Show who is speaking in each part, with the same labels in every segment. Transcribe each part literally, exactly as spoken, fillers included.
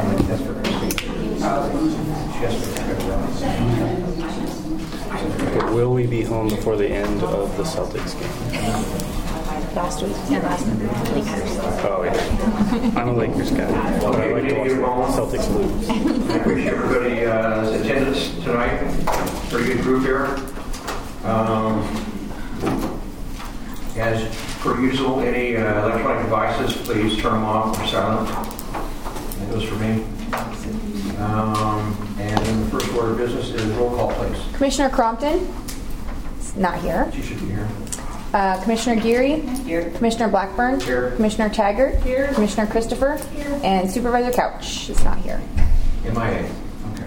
Speaker 1: That's for Christine. She has to
Speaker 2: Okay, will we be home before the end of the Celtics game?
Speaker 3: Last week and last week. Lakers.
Speaker 2: Oh, yeah. I'm a Lakers guy. But I like to watch the Celtics lose.
Speaker 1: I appreciate everybody's attendance tonight. Pretty good group here. Um, as per usual, any uh, electronic devices, please turn them off or silent. That goes for me. Um, and then the first order of business is roll call, please.
Speaker 3: Commissioner Crompton? Not here.
Speaker 1: She should be here.
Speaker 3: Uh, Commissioner Geary?
Speaker 4: Here.
Speaker 3: Commissioner Blackburn?
Speaker 1: Here.
Speaker 3: Commissioner Taggart?
Speaker 4: Here.
Speaker 3: Commissioner Christopher?
Speaker 4: Here.
Speaker 3: And Supervisor Couch is not here.
Speaker 1: M I A. Okay.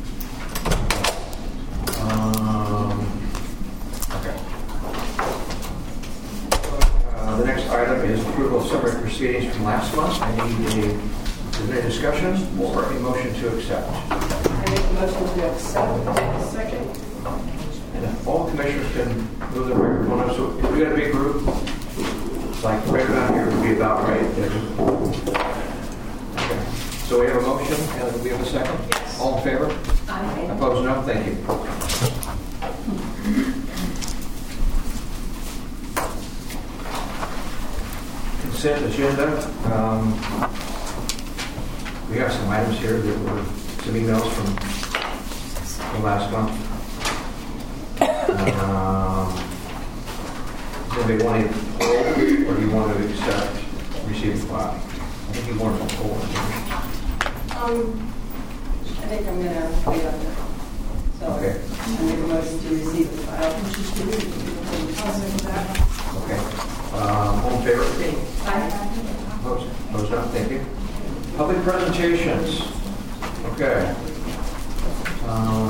Speaker 1: Um, okay. Uh, the next item is approval of summary proceedings from last month. I need a, is there any discussion or a motion to accept?
Speaker 4: I make a motion to accept. Second.
Speaker 1: And if all commissioners can move their microphone up. So if we got a big group, like right around here would be about right. Okay. So we have a motion and we have a second?
Speaker 4: Yes.
Speaker 1: All in favor?
Speaker 4: Aye.
Speaker 1: Opposed? No? Thank you. Consent agenda. Um, we have some items here that were some emails from, from last month. Um, do they want to hold, or do you want to accept, receive the file? I think you want to hold.
Speaker 4: Um, I think I'm going to wait on that. So
Speaker 1: Okay.
Speaker 4: I make a motion to receive the file.
Speaker 1: Okay. Um, all in favor?
Speaker 4: Aye.
Speaker 1: Opposed? Opposed? No. Thank you. Public presentations. Okay. Um,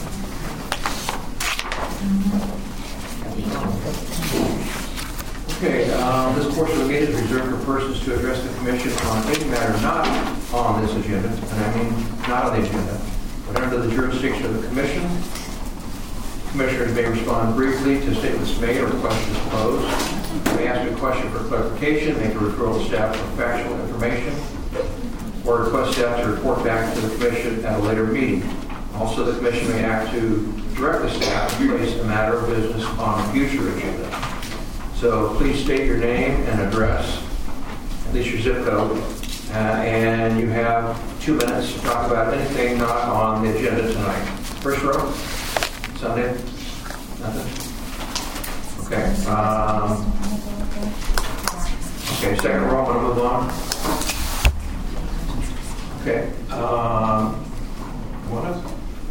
Speaker 1: Okay, um, this portion of the meeting is reserved for persons to address the Commission on any matter not on this agenda, and I mean not on the agenda, but under the jurisdiction of the Commission. Commissioners may respond briefly to statements made or questions posed. They may ask a question for clarification, make a referral to staff for factual information, or request staff to report back to the Commission at a later meeting. Also, the Commission may act to direct the staff to place a matter of business on a future agenda. So please state your name and address, at least your zip code, uh, and you have two minutes to talk about anything not on the agenda tonight. First row? Something? Nothing? Okay. Um, okay, second row, I'm going to move on. Okay. Um, what else?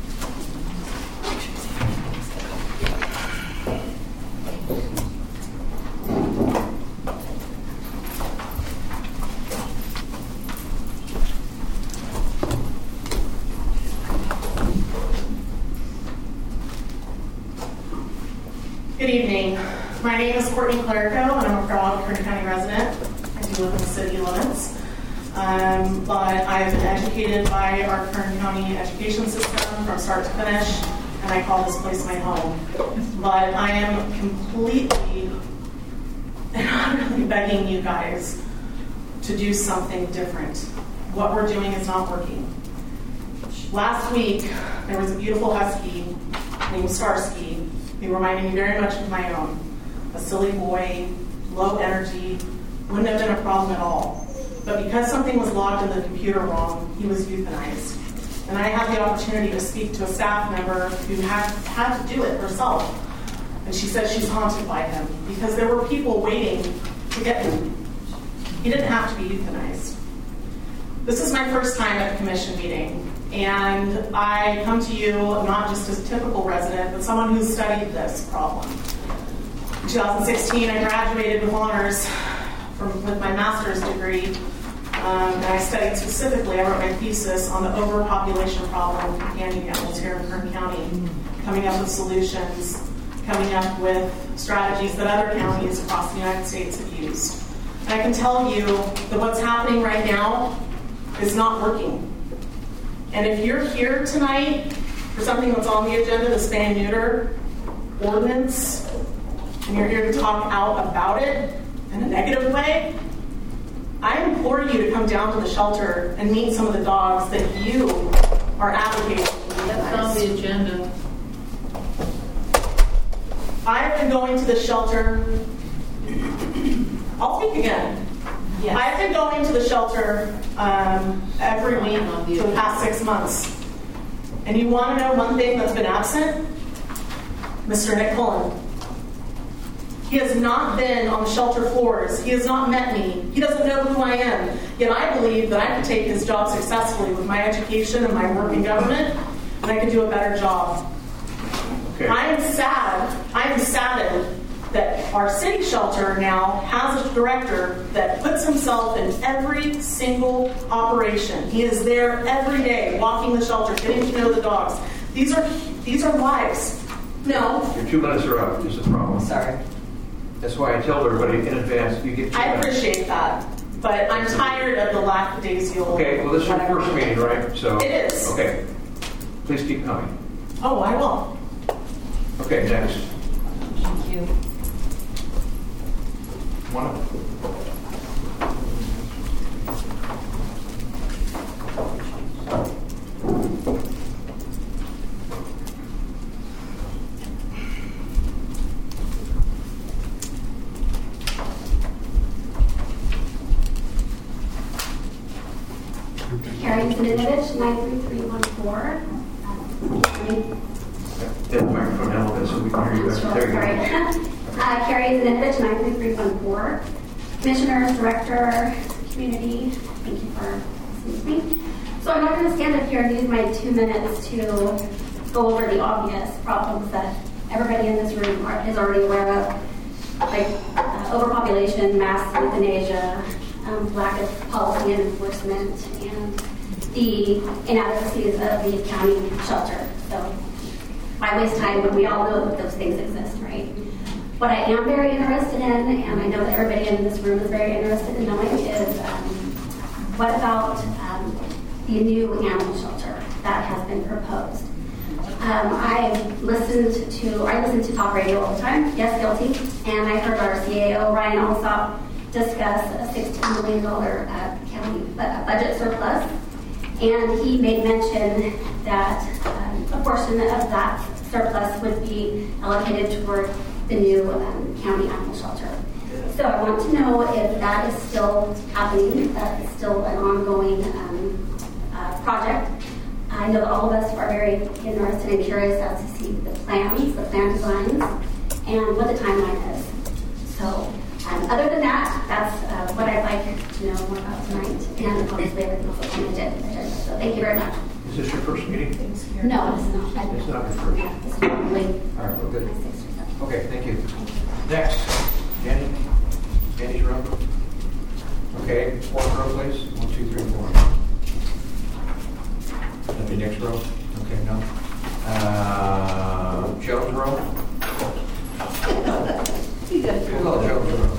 Speaker 5: Good evening. My name is Courtney Clerico, and I'm a proud Kern County resident. I do live in the city limits. Um, but I've been educated by our Kern County education system from start to finish, and I call this place my home. But I am completely and utterly begging you guys to do something different. What we're doing is not working. Last week, there was a beautiful husky named Starsky. He reminded me very much of my own. A silly boy, low energy, wouldn't have been a problem at all. But because something was logged in the computer wrong, he was euthanized. And I had the opportunity to speak to a staff member who had, had to do it herself. And she said she's haunted by him because there were people waiting to get him. He didn't have to be euthanized. This is my first time at a commission meeting. And I come to you not just as a typical resident, but someone who's studied this problem. In two thousand sixteen, I graduated with honors from, with my master's degree. Um, and I studied specifically, I wrote my thesis on the overpopulation problem of companion animals here in Kern County, coming up with solutions, coming up with strategies that other counties across the United States have used. And I can tell you that what's happening right now is not working. And if you're here tonight for something that's on the agenda, the spay and neuter ordinance, and you're here to talk out about it in a negative way, I implore you to come down to the shelter and meet some of the dogs that you are advocating for.
Speaker 6: That's on the agenda.
Speaker 5: I have been going to the shelter. I'll speak again.
Speaker 6: Yes.
Speaker 5: I've been going to the shelter um, every week for the past six months. And you want to know one thing that's been absent? Mister Nick Cullen. He has not been on the shelter floors. He has not met me. He doesn't know who I am. Yet I believe that I could take his job successfully with my education and my work in government, and I could do a better job.
Speaker 1: Okay.
Speaker 5: I am sad. I am saddened that our city shelter now has a director that puts himself in every single operation. He is there every day, walking the shelter, getting to know the dogs. These are these are lives. No.
Speaker 1: Your two minutes are up. Is the problem.
Speaker 5: Sorry.
Speaker 1: That's why I tell everybody in advance you get two
Speaker 5: I
Speaker 1: minutes.
Speaker 5: appreciate that, but I'm tired of the lackadaisical.
Speaker 1: Okay, well, this is your
Speaker 5: whatever.
Speaker 1: first meeting, right? So
Speaker 5: It is.
Speaker 1: Okay. Please keep coming.
Speaker 5: Oh, I will.
Speaker 1: Okay, next.
Speaker 6: Thank you.
Speaker 1: One up.
Speaker 7: Carrie Zinovich, nine three three one four.
Speaker 1: That microphone down a little bit so we can hear you better. There you go.
Speaker 7: Uh, Carrie Zinovich, nine three three one four. Commissioners, Director, Community, thank you for listening to me. So I'm not going to stand up here and use my two minutes to go over the obvious problems that everybody in this room are, is already aware of, like uh, overpopulation, mass euthanasia, um, lack of policy and enforcement, and the inadequacies of the county shelter. So why waste time when we all know that those things exist, right? What I am very interested in, and I know that everybody in this room is very interested in knowing, is um, what about um, the new animal shelter that has been proposed? Um, I've listened to, I listen to talk radio all the time, yes, guilty, and I heard our C A O, Ryan Alsop, discuss a sixteen million dollars uh, county bu- budget surplus, and he made mention that um, a portion of that surplus would be allocated toward the new um, county animal shelter. So I want to know if that is still happening, that is still an ongoing um, uh, project. I know that all of us are very interested and curious as to see the plans, the plan designs, and what the timeline is. So um, other than that, that's uh, what I'd like to know more about tonight, and obviously everything else that's on the agenda. So thank you very much.
Speaker 1: Is this your first meeting?
Speaker 7: No, it's not.
Speaker 1: It's not your first.
Speaker 7: Yeah, this is probably
Speaker 1: All right, well, good.
Speaker 7: my sixth or seventh.
Speaker 1: Okay, thank you. Next. Danny? Danny's room? Okay, fourth row, please. One, two, three, four. That'd be next row? Okay, no. Uh, Jones row? Hello, Jones row.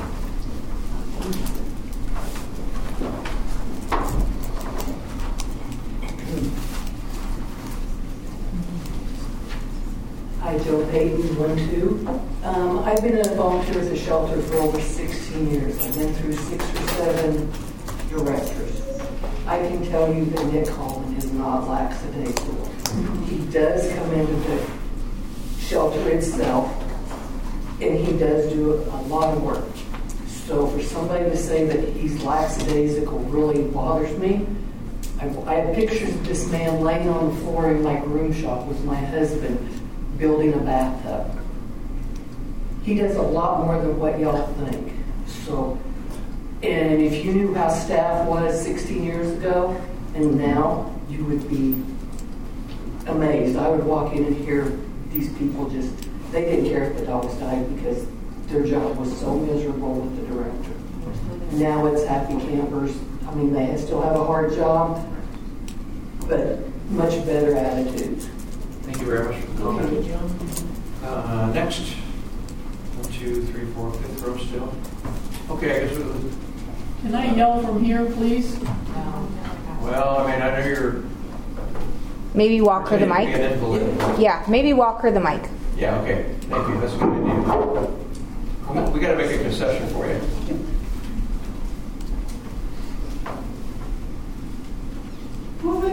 Speaker 8: Hi, Joe Payton, one two. Um, I've been a volunteer at the shelter for over sixteen years. I've been through six or seven directors. I can tell you that Nick Holland is not lackadaisical. He does come into the shelter itself, and he does do a lot of work. So for somebody to say that he's lackadaisical really bothers me. I, I have pictures of this man laying on the floor in my groom shop with my husband, building a bathtub. He does a lot more than what y'all think. So, and if you knew how staff was sixteen years ago and now, you would be amazed. I would walk in and hear these people just, they didn't care if the dogs died because their job was so miserable with the director. Now it's happy campers. I mean, they still have a hard job, but much better attitudes.
Speaker 1: Thank you very much for the comment. Uh, next. One, two, three, four, fifth row still. Okay, I guess we'll...
Speaker 6: Can I yell from here, please?
Speaker 1: Well, I mean, I know you're...
Speaker 3: Maybe walk her the
Speaker 1: pretending to be
Speaker 3: mic.
Speaker 1: an invalid.
Speaker 3: Yeah, maybe walk her the mic.
Speaker 1: Yeah, okay. Thank you. That's a good idea. We got to make a concession for you.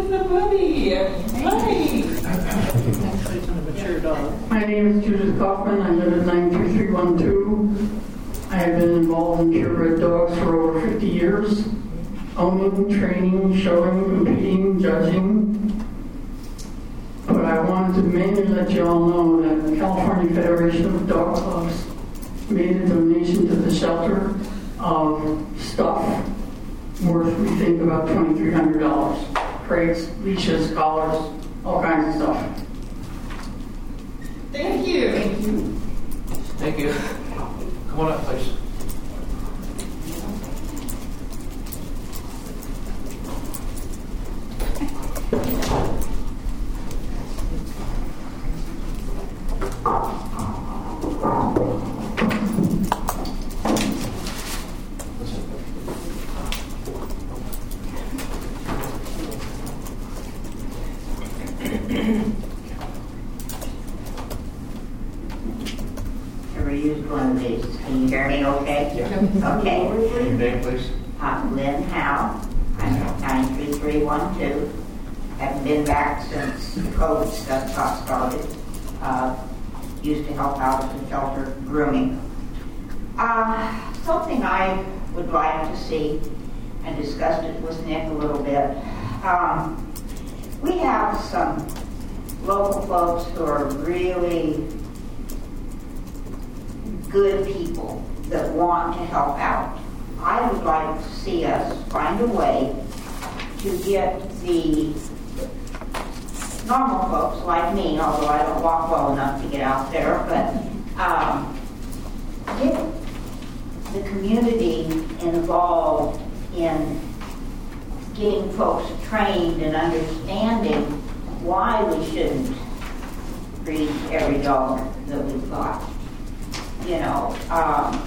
Speaker 6: the buddy. Hi. Actually, it's a mature dog.
Speaker 9: My name is Judith Kaufman. I live at nine two three one two. I have been involved in purebred dogs for over fifty years, owning, training, showing, competing, judging. But I wanted to mainly let you all know that the California Federation of Dog Clubs made a donation to the shelter of stuff worth, we think, about twenty-three hundred dollars. Crates, leashes, collars, all kinds of stuff.
Speaker 6: Thank you. Thank you.
Speaker 1: Thank you. Come on up, please.
Speaker 10: Never used one of these. Can you hear me okay?
Speaker 1: Yeah.
Speaker 10: Okay.
Speaker 1: Your name, please.
Speaker 10: I'm Lynn Howe. I'm at nine three three one two. Haven't been back since the COVID stuff got started. Uh, used to help out at the shelter grooming. Uh, something I would like to see, and discussed it with Nick a little bit. Um, we have some local folks who are really good people that want to help out. I would like to see us find a way to get the normal folks like me, although I don't walk well enough to get out there, but um, get the community involved in getting folks trained and understanding why we shouldn't breed every dog that we've got. You know, um,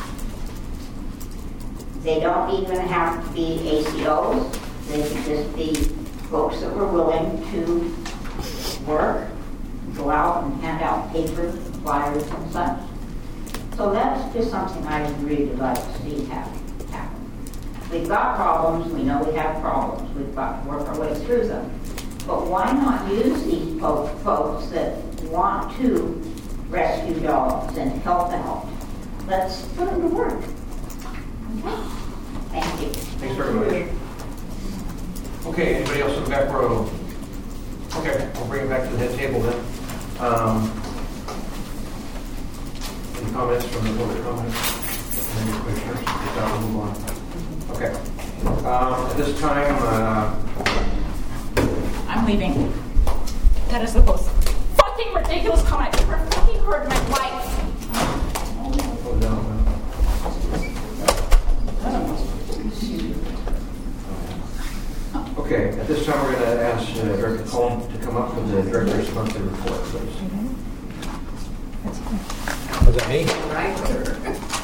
Speaker 10: they don't even have to be A C Os. They could just be folks that were willing to work, go out and hand out paper, flyers, and such. So that's just something I would really like to see happen. We've got problems. We know we have problems. We've got to work our way through them. But why not use these po- folks that want to rescue dogs and help out? Let's put them to work. Okay. Thank you.
Speaker 1: Thanks very much. Okay, anybody else in the back row? Okay, we'll bring it back to the head table then. Um, any comments from the public comments? Any commissioners? If not, we'll move on. Okay. Um, at this time, uh,
Speaker 11: I'm leaving. That is the most fucking ridiculous comment I've ever fucking heard in my life.
Speaker 1: oh, no, no. Okay, at this time we're going to ask uh, Director Cohen to come up with the Director's monthly report, please. Was that me?
Speaker 10: Right there.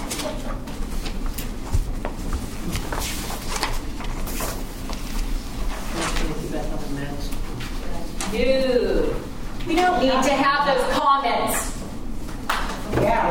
Speaker 11: Dude, we don't need to have those comments.
Speaker 10: Yeah,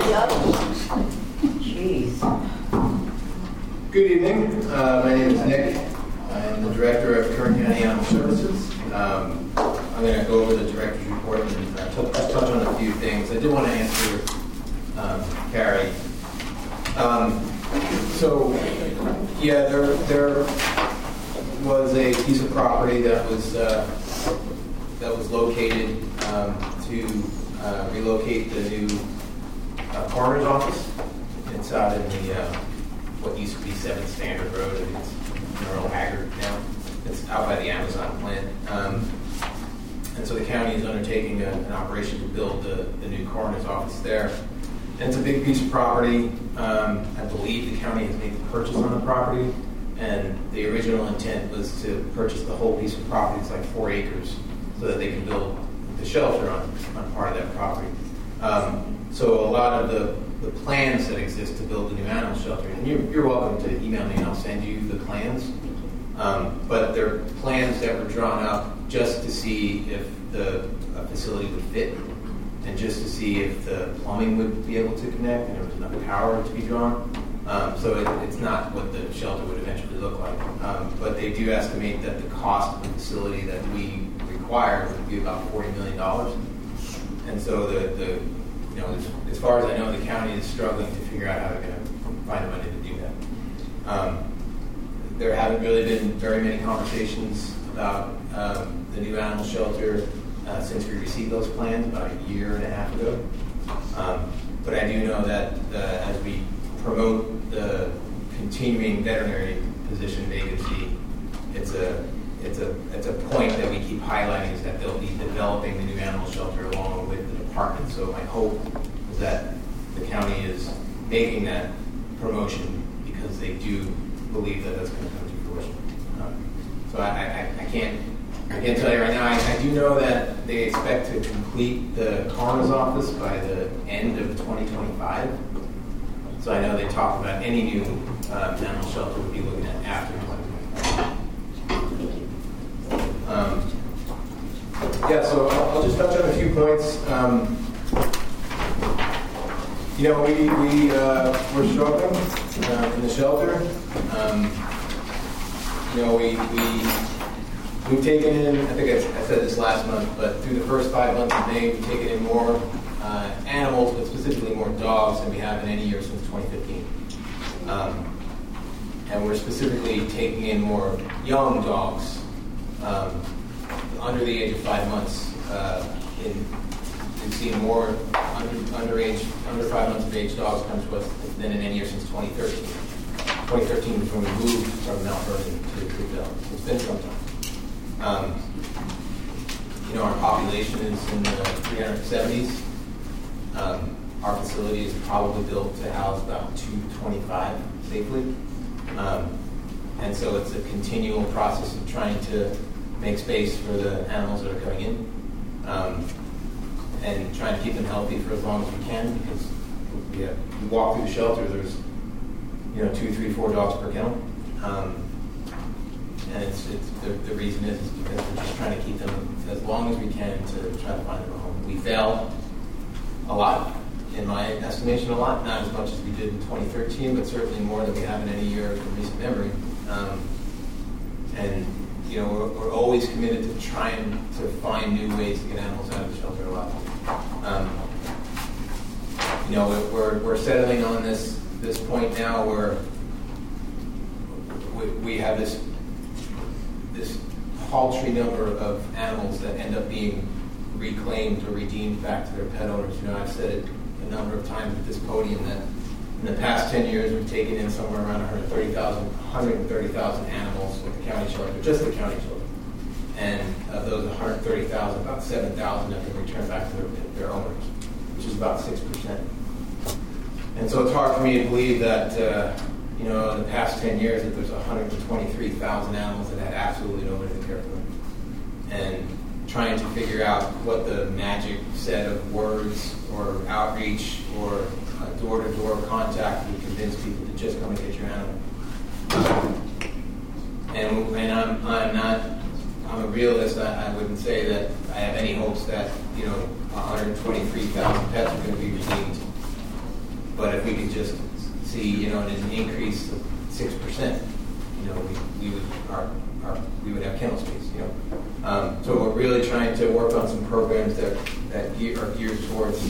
Speaker 10: jeez.
Speaker 12: Good evening. Uh, my name is Nick. I am the Director of Kern County Animal Services. Um, I'm going to go over the Director's report and uh, t- touch on a few things. I did want to answer um, Carrie. Um, so, yeah, there there was a piece of property that was uh, that was located um, to uh, relocate the new uh, coroner's office. It's out in the uh, what used to be seventh Standard Road. I think it's Earl Haggard now. It's out by the Amazon plant. Um, and so the county is undertaking a, an operation to build the, the new coroner's office there. And it's a big piece of property. Um, I believe the county has made the purchase on the property. And the original intent was to purchase the whole piece of property. It's like four acres so that they can build the shelter on, on part of that property. Um, so a lot of the, the plans that exist to build the new animal shelter, and you're, you're welcome to email me and I'll send you the plans. Um, but they're plans that were drawn up just to see if the uh, facility would fit and just to see if the plumbing would be able to connect and there was enough power to be drawn. Um, so it, it's not what the shelter would eventually look like. Um, but they do estimate that the cost of the facility that we require would be about forty million dollars. And so the, the you know, as, as far as I know, the county is struggling to figure out how they're going to find the money to do that. Um, there haven't really been very many conversations about um, the new animal shelter uh, since we received those plans about a year and a half ago. Um, but I do know that uh, as we promote the continuing veterinary position vacancy, it's a it's a it's a point that we keep highlighting, is that they'll be developing the new animal shelter along with the department. So my hope is that the county is making that promotion because they do believe that that's going to come to fruition. Um, so I, I, I can't I can't tell you right now. I, I do know that they expect to complete the coroner's office by the end of twenty twenty-five. So I know they talked about any new um, animal shelter would be looking at after twenty twenty-five. Um, yeah, so I'll, I'll just touch on a few points. Um, you know, we, we, uh, we're struggling uh, in the shelter. Um, you know, we, we, we've taken in, I think I, I said this last month, but through the first five months of May, we've taken in more uh, animals, but specifically more dogs than we have in any year since twenty fifteen. Um, and we're specifically taking in more young dogs um, under the age of five months. Uh, in, we've seen more under, underage, under five months of age dogs come to us than in any year since twenty thirteen. twenty thirteen was when we moved from Mount Vernon to Creekville. It's been some time. Um, you know, our population is in the three hundred seventies. Um, our facility is probably built to house about two twenty-five safely. Um, and so it's a continual process of trying to make space for the animals that are coming in, um, and trying to keep them healthy for as long as we can, because we, have, we walk through the shelter, there's you know two, three, four dogs per kennel. Um, and it's, it's the, the reason is, is because we're just trying to keep them as long as we can to try to find them a home. We fail a lot, in my estimation, a lot, not as much as we did in twenty thirteen, but certainly more than we have in any year in recent memory. Um, and, you know, we're, we're always committed to trying to find new ways to get animals out of the shelter a lot. Um, you know, we're, we're settling on this, this point now where we, we have this, this paltry number of animals that end up being reclaimed or redeemed back to their pet owners. You know, I've said it a number of times at this podium that in the past ten years we've taken in somewhere around one hundred thirty thousand, one hundred thirty thousand animals with the county shelter, just the county shelter. And of those one hundred thirty thousand, about seven thousand have been returned back to their, their owners, which is about six percent. And so it's hard for me to believe that, uh, you know, in the past ten years that there's one hundred twenty-three thousand animals that had absolutely nobody to care for them. And trying to figure out what the magic set of words or outreach or uh, door-to-door contact would convince people to just come and get your animal. And, and I'm, I'm not, I'm a realist. I, I wouldn't say that I have any hopes that, you know, one hundred twenty-three thousand pets are going to be redeemed. But if we could just see, you know, an increase of six percent, you know, we, we would, our, our, we would have kennel space, you know. Um, so we're really trying to work on some programs that, that gear, are geared towards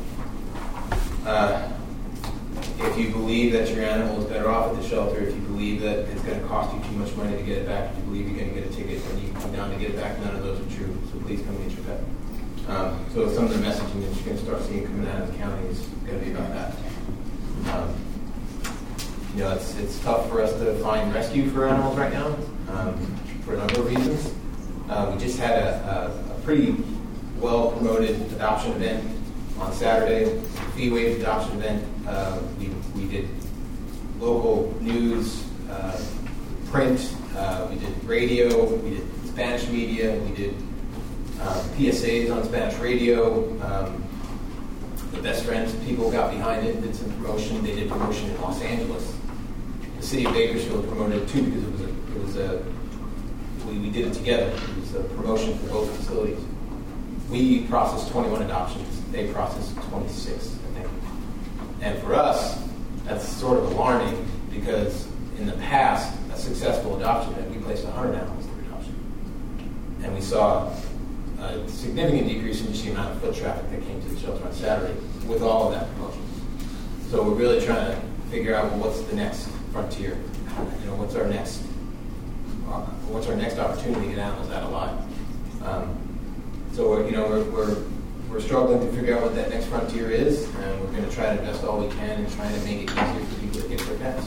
Speaker 12: uh, if you believe that your animal is better off at the shelter, if you believe that it's going to cost you too much money to get it back, if you believe you're going to get a ticket and you come down to get it back, none of those are true. So please come get your pet. Um, so some of the messaging that you're going to start seeing coming out of the county is going to be about that. Um, you know, it's it's tough for us to find rescue for animals right now um, for a number of reasons. Uh, we just had a, a, a pretty well-promoted adoption event on Saturday, fee-waived adoption event. Uh, we, we did local news, uh, print, uh, we did radio, we did Spanish media, we did um, P S As on Spanish radio. Um, the Best Friends people got behind it, did some promotion. They did promotion in Los Angeles. The city of Bakersfield promoted it too because it was a, it was a we, we did it together. It was a promotion for both facilities. We processed twenty-one adoptions. They processed twenty-six, I think. And for us, that's sort of alarming because in the past, a successful adoption event, we placed one hundred animals through adoption. And we saw a significant decrease in just the amount of foot traffic that came to the shelter on Saturday with all of that promotion. So we're really trying to figure out, well, what's the next frontier? You know, what's our next, uh, what's our next opportunity to get animals out alive? Um, so we're, you know, we're, we're we're struggling to figure out what that next frontier is, and we're going to try to invest all we can in trying to make it easier for people to get their pets.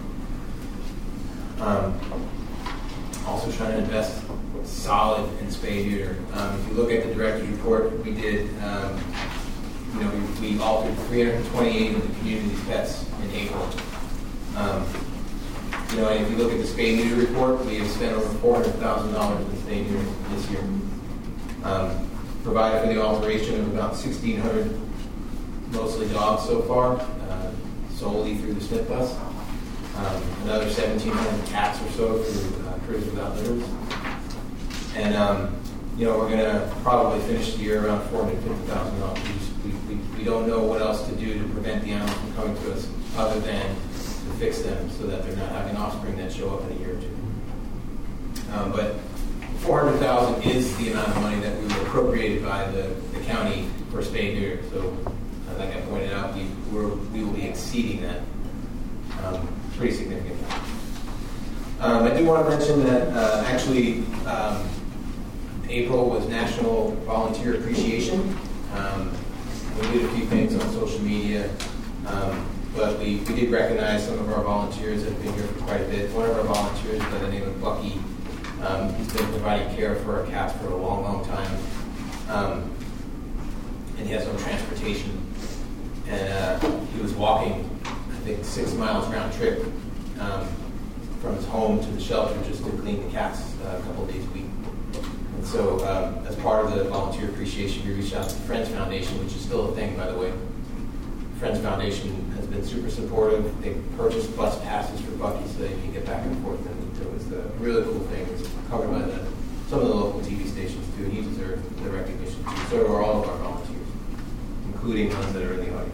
Speaker 12: Um, also trying to invest solid in spay neuter. Um, if you look at the director's report, we did, um, you know, we, we altered three hundred twenty-eight of the community's pets in April. Um, you know, and if you look at the spay neuter report, we have spent over four hundred thousand dollars in spay neuter this year. Um, provided for the alteration of about sixteen hundred, mostly dogs so far, uh, solely through the SNP bus. Um, another seventeen hundred cats or so through uh, Critters Without Litters. And, um, you know, we're going to probably finish the year around four hundred fifty thousand dollars. We, we, we don't know what else to do to prevent the animals from coming to us other than to fix them so that they're not having offspring that show up in a year or two. Um, but four hundred thousand dollars is the amount of money that we were appropriated by the, the county for spay and neuter. So, uh, like I pointed out, we, we're, we will be exceeding that um, pretty significantly. Um, I do want to mention that uh, actually um, April was National Volunteer Appreciation. Um, we did a few things on social media, um, but we, we did recognize some of our volunteers that have been here for quite a bit. One of our volunteers by the name of Bucky, um, he's been providing care for our cats for a long, long time. Um, and he has no transportation. And uh, he was walking, I think, six miles round trip um, from his home to the shelter just to clean the cats uh, a couple of days a week. And so um, as part of the volunteer appreciation, we reached out to the Friends Foundation, which is still a thing, by the way. Friends Foundation has been super supportive. They purchased bus passes for Bucky so they can get back and forth. And it was a really cool thing. It was covered by the, some of the local T V stations, too. He deserved the recognition, too. So do all of our volunteers, including ones that are in the audience.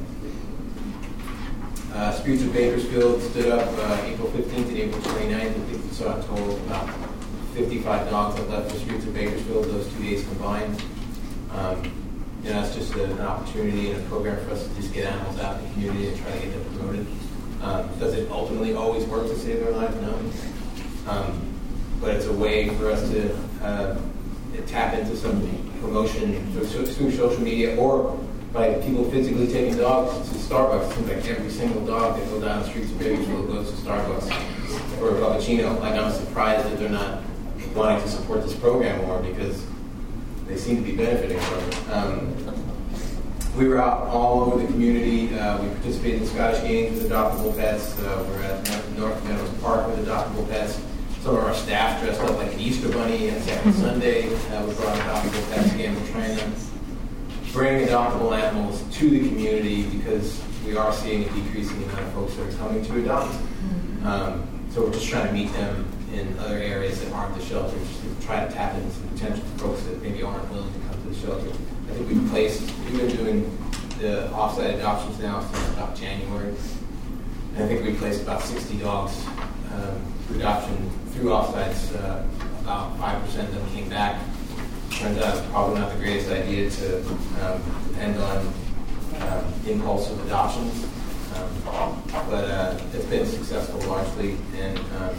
Speaker 12: Uh, Spirits of Bakersfield stood up uh, April fifteenth and April twenty-ninth. I think we saw a total of about fifty-five dogs that left the Streets of Bakersfield those two days combined. Um, you know, it's just a, an opportunity and a program for us to just get animals out in the community and try to get them promoted. Um, does it ultimately always work to save their lives? No. Um, but it's a way for us to uh, tap into some promotion through, through social media or by people physically taking dogs to Starbucks. It seems like every single dog that goes down the streets of Bakersfield goes to Starbucks for a cappuccino. Like, I'm surprised that they're not wanting to support this program more because they seem to be benefiting from it. Um, we were out all over the community. Uh, we participated in Scottish Games with adoptable pets. Uh, we're at North Meadows Park with adoptable pets. Some of our staff dressed up like an Easter bunny and Second Sunday. Uh, we brought adoptable pets again. We're trying to bring adoptable animals to the community because we are seeing a decrease in the amount of folks that are coming to adopt. Um, so we're just trying to meet them in other areas that aren't the shelter, just to try to tap into some potential folks that maybe aren't willing to come to the shelter. I think we've placed, we've been doing the offsite adoptions now since about January. And I think we placed about sixty dogs um, for adoption through offsites. Uh, about five percent of them came back. Turns out it's probably not the greatest idea to um, depend on um, impulsive adoptions. Um, but uh, it's been successful largely. And um,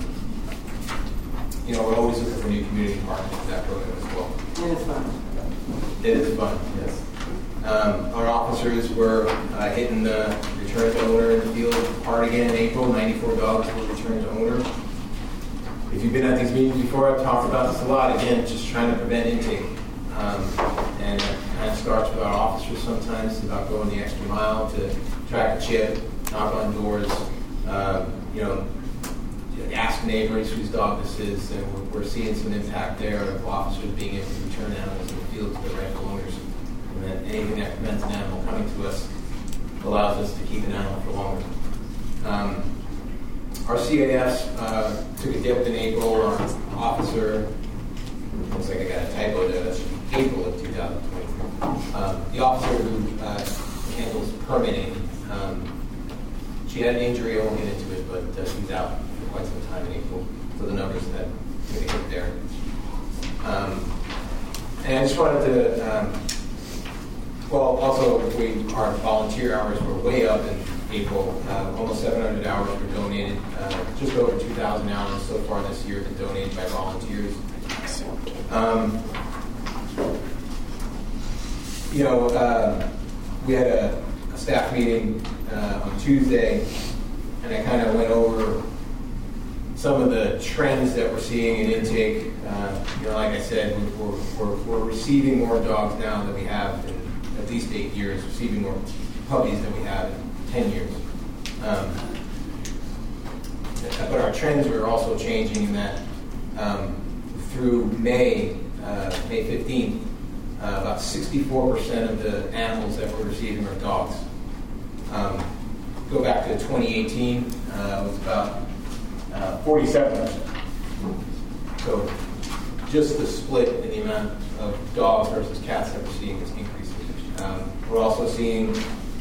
Speaker 12: you know, we're always looking for new community partners for that program as well.
Speaker 8: It is fun.
Speaker 12: It is fun, yes. Um, our officers were uh, hitting the return to owner in the field hard again in April. ninety-four dogs were returned to owner. If you've been at these meetings before, I've talked about this a lot. Again, just trying to prevent intake. Um, and it kind of starts with our officers sometimes about going the extra mile to track a chip, knock on doors, uh, you know, ask neighbors whose dog this is, and we're, we're seeing some impact there of officers being able to return animals in the field to their rightful owners. And then anything that prevents an animal coming to us allows us to keep an animal for longer. Um, our C A Fs uh, took a dip in April. Our officer, looks like I got a typo there, that should be April of two thousand twenty. Um, the officer who uh, handles permitting um, she had an injury, I won't get into it, but uh, she's out for quite some time in April. So the numbers that we hit there. Um, and I just wanted to, um, well, also we our volunteer hours were way up in April. Uh, almost seven hundred hours were donated. Uh, just over two thousand hours so far this year have been donated by volunteers. Um, you know, uh, we had a, a staff meeting uh, on Tuesday, and I kind of went over some of the trends that we're seeing in intake. Uh, you know, like I said, we're, we're, we're receiving more dogs now than we have in at least eight years, receiving more puppies than we have in ten years. Um, but our trends are also changing in that um, through May, uh, May fifteenth, uh, about sixty-four percent of the animals that we're receiving are dogs. Um, go back to twenty eighteen, uh, it was about uh, forty-seven percent. So just the split in the amount of dogs versus cats that we're seeing is increasing. Um, we're also seeing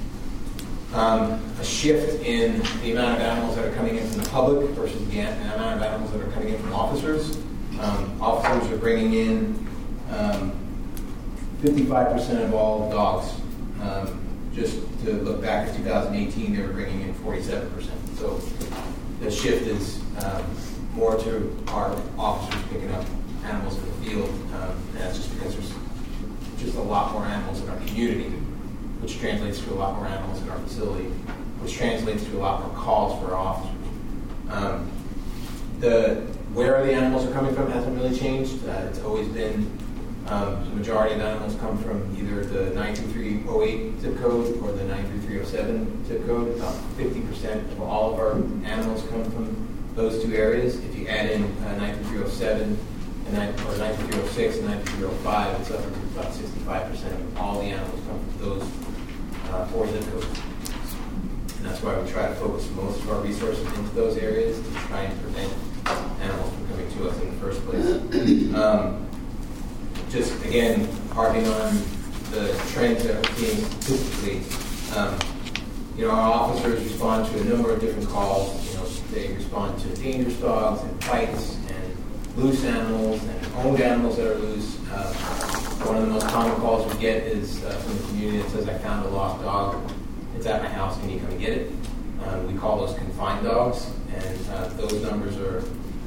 Speaker 12: um, a shift in the amount of animals that are coming in from the public versus the amount of animals that are coming in from officers. Um, officers are bringing in um, fifty-five percent of all dogs. Um, just to look back at two thousand eighteen, they were bringing in forty-seven percent. So the shift is um, more to our officers picking up animals in the field. Um, and that's just because there's just a lot more animals in our community, which translates to a lot more animals in our facility, which translates to a lot more calls for our officers. Um, the where the animals are coming from hasn't really changed. Uh, it's always been um, the majority of animals come from either the nine two three oh eight zip code or the nine three three oh seven zip code. About fifty percent of all of our animals come from those two areas. If you add in uh, nine three three oh seven and nine, or nine three three oh six and nine three three oh five, it's up to about sixty-five percent of all the animals come from those uh, four zip codes. And that's why we try to focus most of our resources into those areas to try and prevent animals from coming to us in the first place. Um, just again, harping on the trends that we're seeing statistically, um, you know, our officers respond to a number of different calls. You know, they respond to dangerous dogs and fights and loose animals and owned animals that are loose. Uh, one of the most common calls we get is uh, from the community that says, "I found a lost dog. It's at my house. Can you come and get it?" Uh, we call those confined dogs, and uh, those numbers are.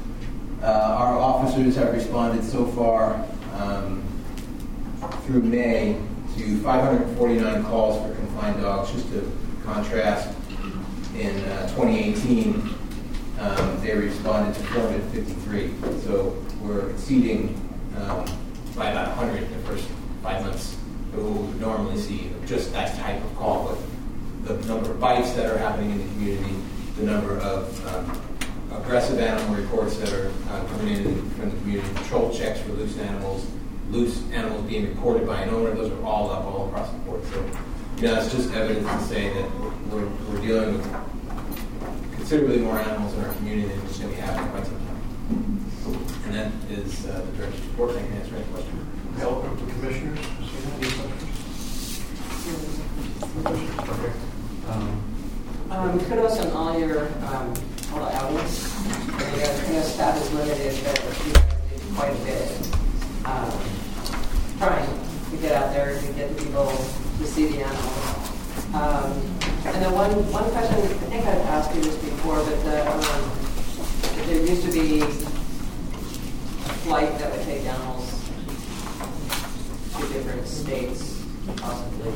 Speaker 12: Uh, our officers have responded so far um, through May to five hundred forty-nine calls for confined dogs. Just to contrast, in uh, twenty eighteen, um, they responded to four hundred fifty-three. So we're exceeding um, by about one hundred in the first five months of what we would normally see just that type of call. But the number of bites that are happening in the community, the number of um, aggressive animal reports that are uh, coming in from the community, patrol checks for loose animals, loose animals being reported by an owner, those are all up all across the board. So, you know, it's just evidence to say that we're, we're dealing with considerably more animals in our community than we have in quite some time. And that is uh, the director's report. I can answer any question.
Speaker 1: Welcome to commissioners. Okay. Um,
Speaker 8: Um, kudos on all your um, all the outings. And your kind of staff is limited, but you guys did quite a bit. Um, trying to get out there to get the people to see the animals. Um, and then one one question, I think I've asked you this before, but the, um, there used to be a flight that would take animals to different states, possibly.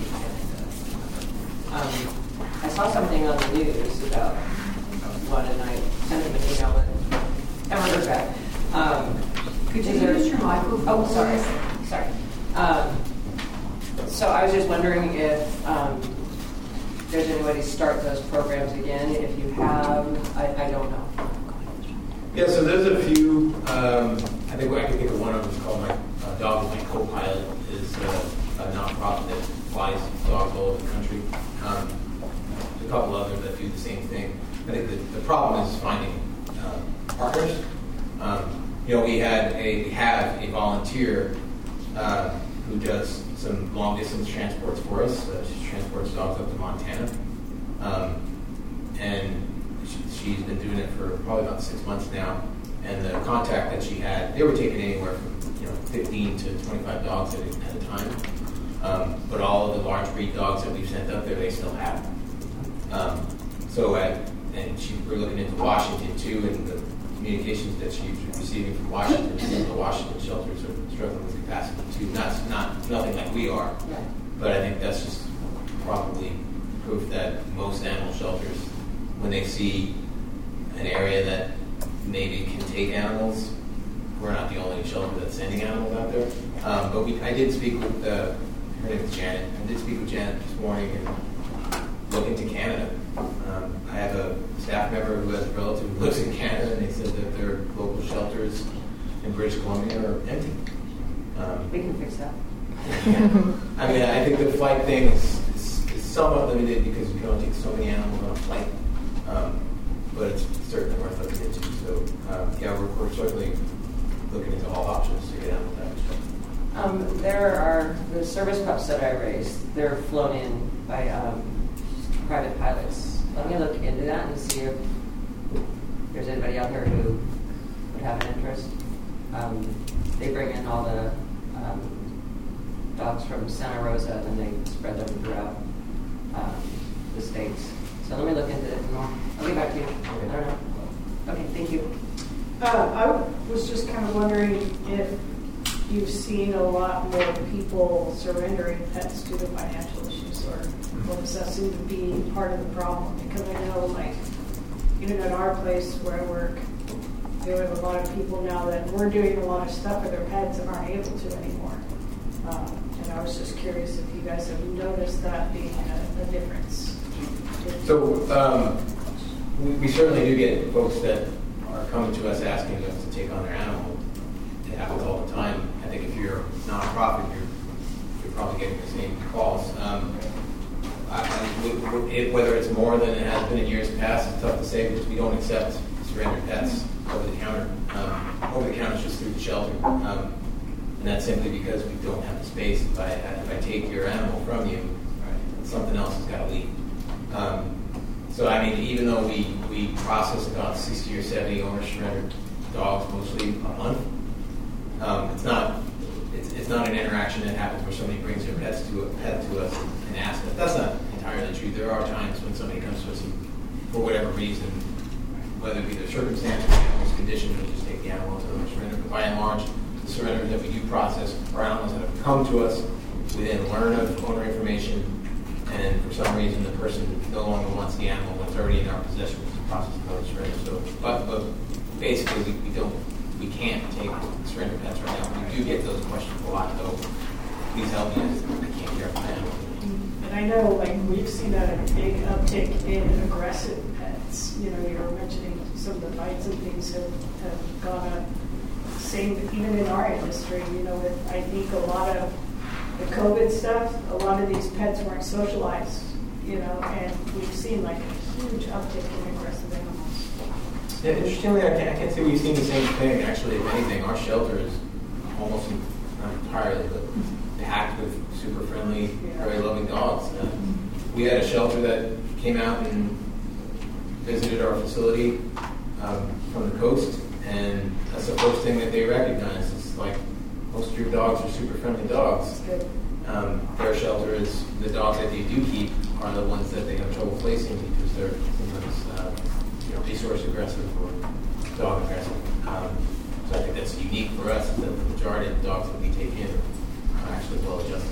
Speaker 8: Um, I saw something on the news about one, and I sent him an email and never heard back. Um,
Speaker 6: Could you
Speaker 8: there,
Speaker 6: use your microphone?
Speaker 8: Oh, sorry. Sorry. Um, so I was just wondering if um, there's any way to start those programs again. If you have, I, I don't know.
Speaker 12: Yeah, so there's a few. Um, I think I can think of one of them. It's called My uh, Dog is My Co-Pilot. Is uh, a nonprofit that flies dogs all over the country. Um, a couple others that do the same thing. I think the, the problem is finding uh, partners. Um, you know, we had a we have a volunteer uh, who does some long distance transports for us. Uh, she transports dogs up to Montana, um, and she, she's been doing it for probably about six months now. And the contact that she had, they were taking anywhere from you know fifteen to twenty-five dogs at a, at a time. Um, but all of the large breed dogs that we've sent up there, they still have. Um, so at, and she, we're looking into Washington too, and the communications that she's receiving from Washington, and the Washington shelters are struggling with capacity too. Not, not nothing like we are, but I think that's just probably proof that most animal shelters, when they see an area that maybe can take animals, we're not the only shelter that's sending animals out there. Um, but we, I did speak with, uh, her name is Janet, I did speak with Janet this morning and look into Canada. Um, I have a staff member who has a relative who lives in Canada, and they said that their local shelters in British Columbia are empty. Um,
Speaker 8: We can fix that.
Speaker 12: I mean, I think the flight thing is, is, is somewhat limited because you can only take so many animals on a flight. Um, but it's certainly worth looking into. So, um, yeah, we're, we're certainly looking into all options to get animals out of the shelter.
Speaker 8: Um, there are the service pups that I raised. They're flown in by um, private pilots. Let me look into that and see if there's anybody out there who would have an interest. Um, they bring in all the um, dogs from Santa Rosa, and then they spread them throughout um, the states. So let me look into it more. I'll get back to you. I don't know. Okay, thank you.
Speaker 6: Uh, I was just kind of wondering if you've seen a lot more people surrendering pets due to financial issues, or well, does that seem to be part of the problem? Because I know, like, even at our place where I work, there are a lot of people now that we're doing a lot of stuff for their pets and aren't able to anymore. Um, and I was just curious if you guys have noticed that being a, a difference.
Speaker 12: So um, we, we certainly do get folks that are coming to us asking us to take on their animal. It happens all the time. I think if you're a nonprofit, you're, you're probably getting the same calls. Um, I, I, it, whether it's more than it has been in years past, it's tough to say because we don't accept surrendered pets over the counter. Um, over the counter is just through the shelter. Um, and that's simply because we don't have the space. If I, if I take your animal from you, right, something else has got to leave. Um, so, I mean, even though we, we process about sixty or seventy owner surrendered dogs mostly a month, um, it's not it's, it's not an interaction that happens where somebody brings their pets to a pet to us and, and asks us. That's not entirely true. There are times when somebody comes to us and, for whatever reason, whether it be their circumstance or the animal's condition, we just take the animal to the surrender. But by and large, the surrenders that we do process are animals that have come to us within learn of owner information, and for some reason the person no longer wants the animal when it's already in our possession, which is the process of another surrender. So, but, but basically, we, we don't, we can't take surrender pets right now. We do get those questions a lot, though. Please help me. I can't care for my animal.
Speaker 6: And I know, like, we've seen a big uptick in aggressive pets. You know, you were mentioning some of the bites and things have, have gone up. Same, even in our industry, you know, with, I think a lot of the COVID stuff, a lot of these pets weren't socialized, you know, and we've seen like a huge uptick in aggressive animals.
Speaker 12: Yeah, interestingly, I can't, I can't say we've seen the same thing. Actually, if anything, our shelter is almost, not entirely, but packed with super friendly, yeah. very loving dogs. Uh, we had a shelter that came out and visited our facility um, from the coast, and that's the first thing that they recognized. It's like, most of your dogs are super friendly dogs. Um, their shelter is, the dogs that they do keep are the ones that they have trouble placing because they're sometimes uh, you know, resource aggressive or dog aggressive. Um, so I think that's unique for us, that the majority of the dogs that we take in are actually well adjusted.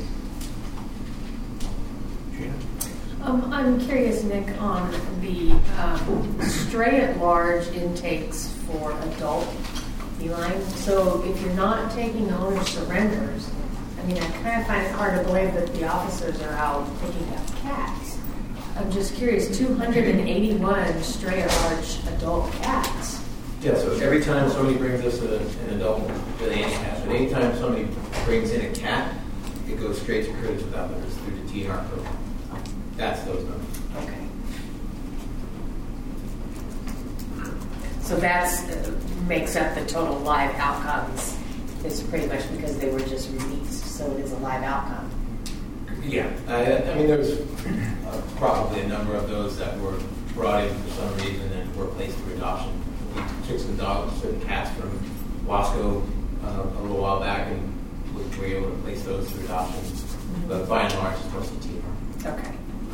Speaker 13: Um, I'm curious, Nick, on the um, stray at large intakes for adult feline. So if you're not taking owner surrenders, I mean, I kind of find it hard to believe that the officers are out picking up cats. I'm just curious, two hundred eighty-one stray at large adult cats.
Speaker 12: Yeah, so every time somebody brings us a, an adult, really any cat, but anytime somebody brings in a cat, it goes straight to critters without limits through the T N R program. That's those numbers.
Speaker 13: Okay. So that's uh, makes up the total live outcomes. It's pretty much because they were just released, so it is a live outcome.
Speaker 12: Yeah, I, I mean, there's uh, probably a number of those that were brought in for some reason and were placed for adoption. We took some dogs and cats from Wasco uh, a little while back, and we were able to place those for adoption. Mm-hmm. But by and large, it's mostly T R.
Speaker 11: Okay.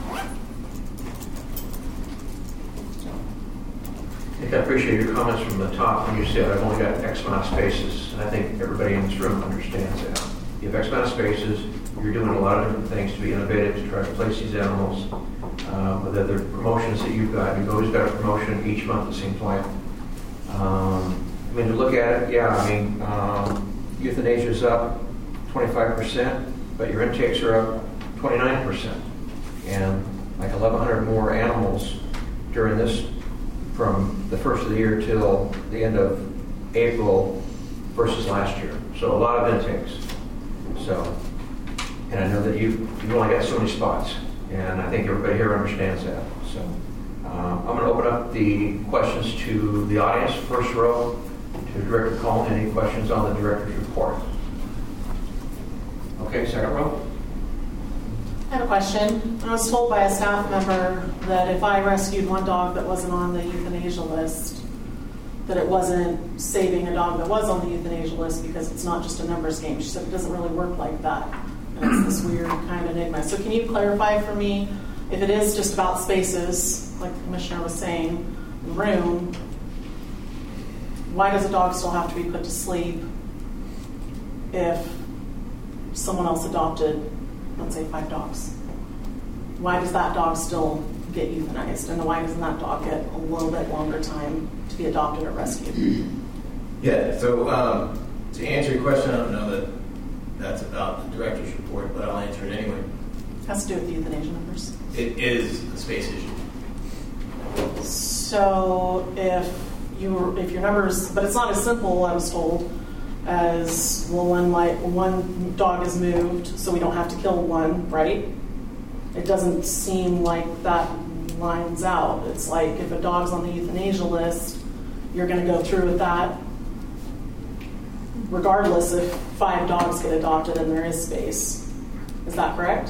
Speaker 1: I think I appreciate your comments from the top when you said I've only got X amount of spaces, and I think everybody in this room understands that. You have X amount of spaces, you're doing a lot of different things to be innovative, to try to place these animals. Um, with other promotions that you've got, you've always got a promotion each month, it seems like. Um, I mean, to look at it, yeah, I mean, um, euthanasia is up twenty-five percent, but your intakes are up twenty-nine percent. And like eleven hundred more animals during this, from the first of the year till the end of April versus last year. So a lot of intakes. So, and I know that you, you've only got so many spots, and I think everybody here understands that. So um, I'm going to open up the questions to the audience, first row, to Director Cullen. Any questions on the director's report? Okay, second row.
Speaker 5: I have a question. I was told by a staff member that if I rescued one dog that wasn't on the euthanasia list, that it wasn't saving a dog that was on the euthanasia list because it's not just a numbers game. She said it doesn't really work like that. And it's this weird kind of enigma. So can you clarify for me, if it is just about spaces, like the commissioner was saying, room, why does a dog still have to be put to sleep if someone else adopted, let's say, five dogs? Why does that dog still get euthanized? And why doesn't that dog get a little bit longer time to be adopted or rescued?
Speaker 12: Yeah, so um, to answer your question, I don't know that that's about the director's report, but I'll answer it anyway.
Speaker 5: It has to do with the euthanasia numbers.
Speaker 12: It is a space issue.
Speaker 5: So if you if your numbers, but it's not as simple, I was told, as well, one like one dog is moved, so we don't have to kill one, right? It doesn't seem like that lines out. It's like if a dog's on the euthanasia list, you're going to go through with that regardless if five dogs get adopted and there is space. Is that correct?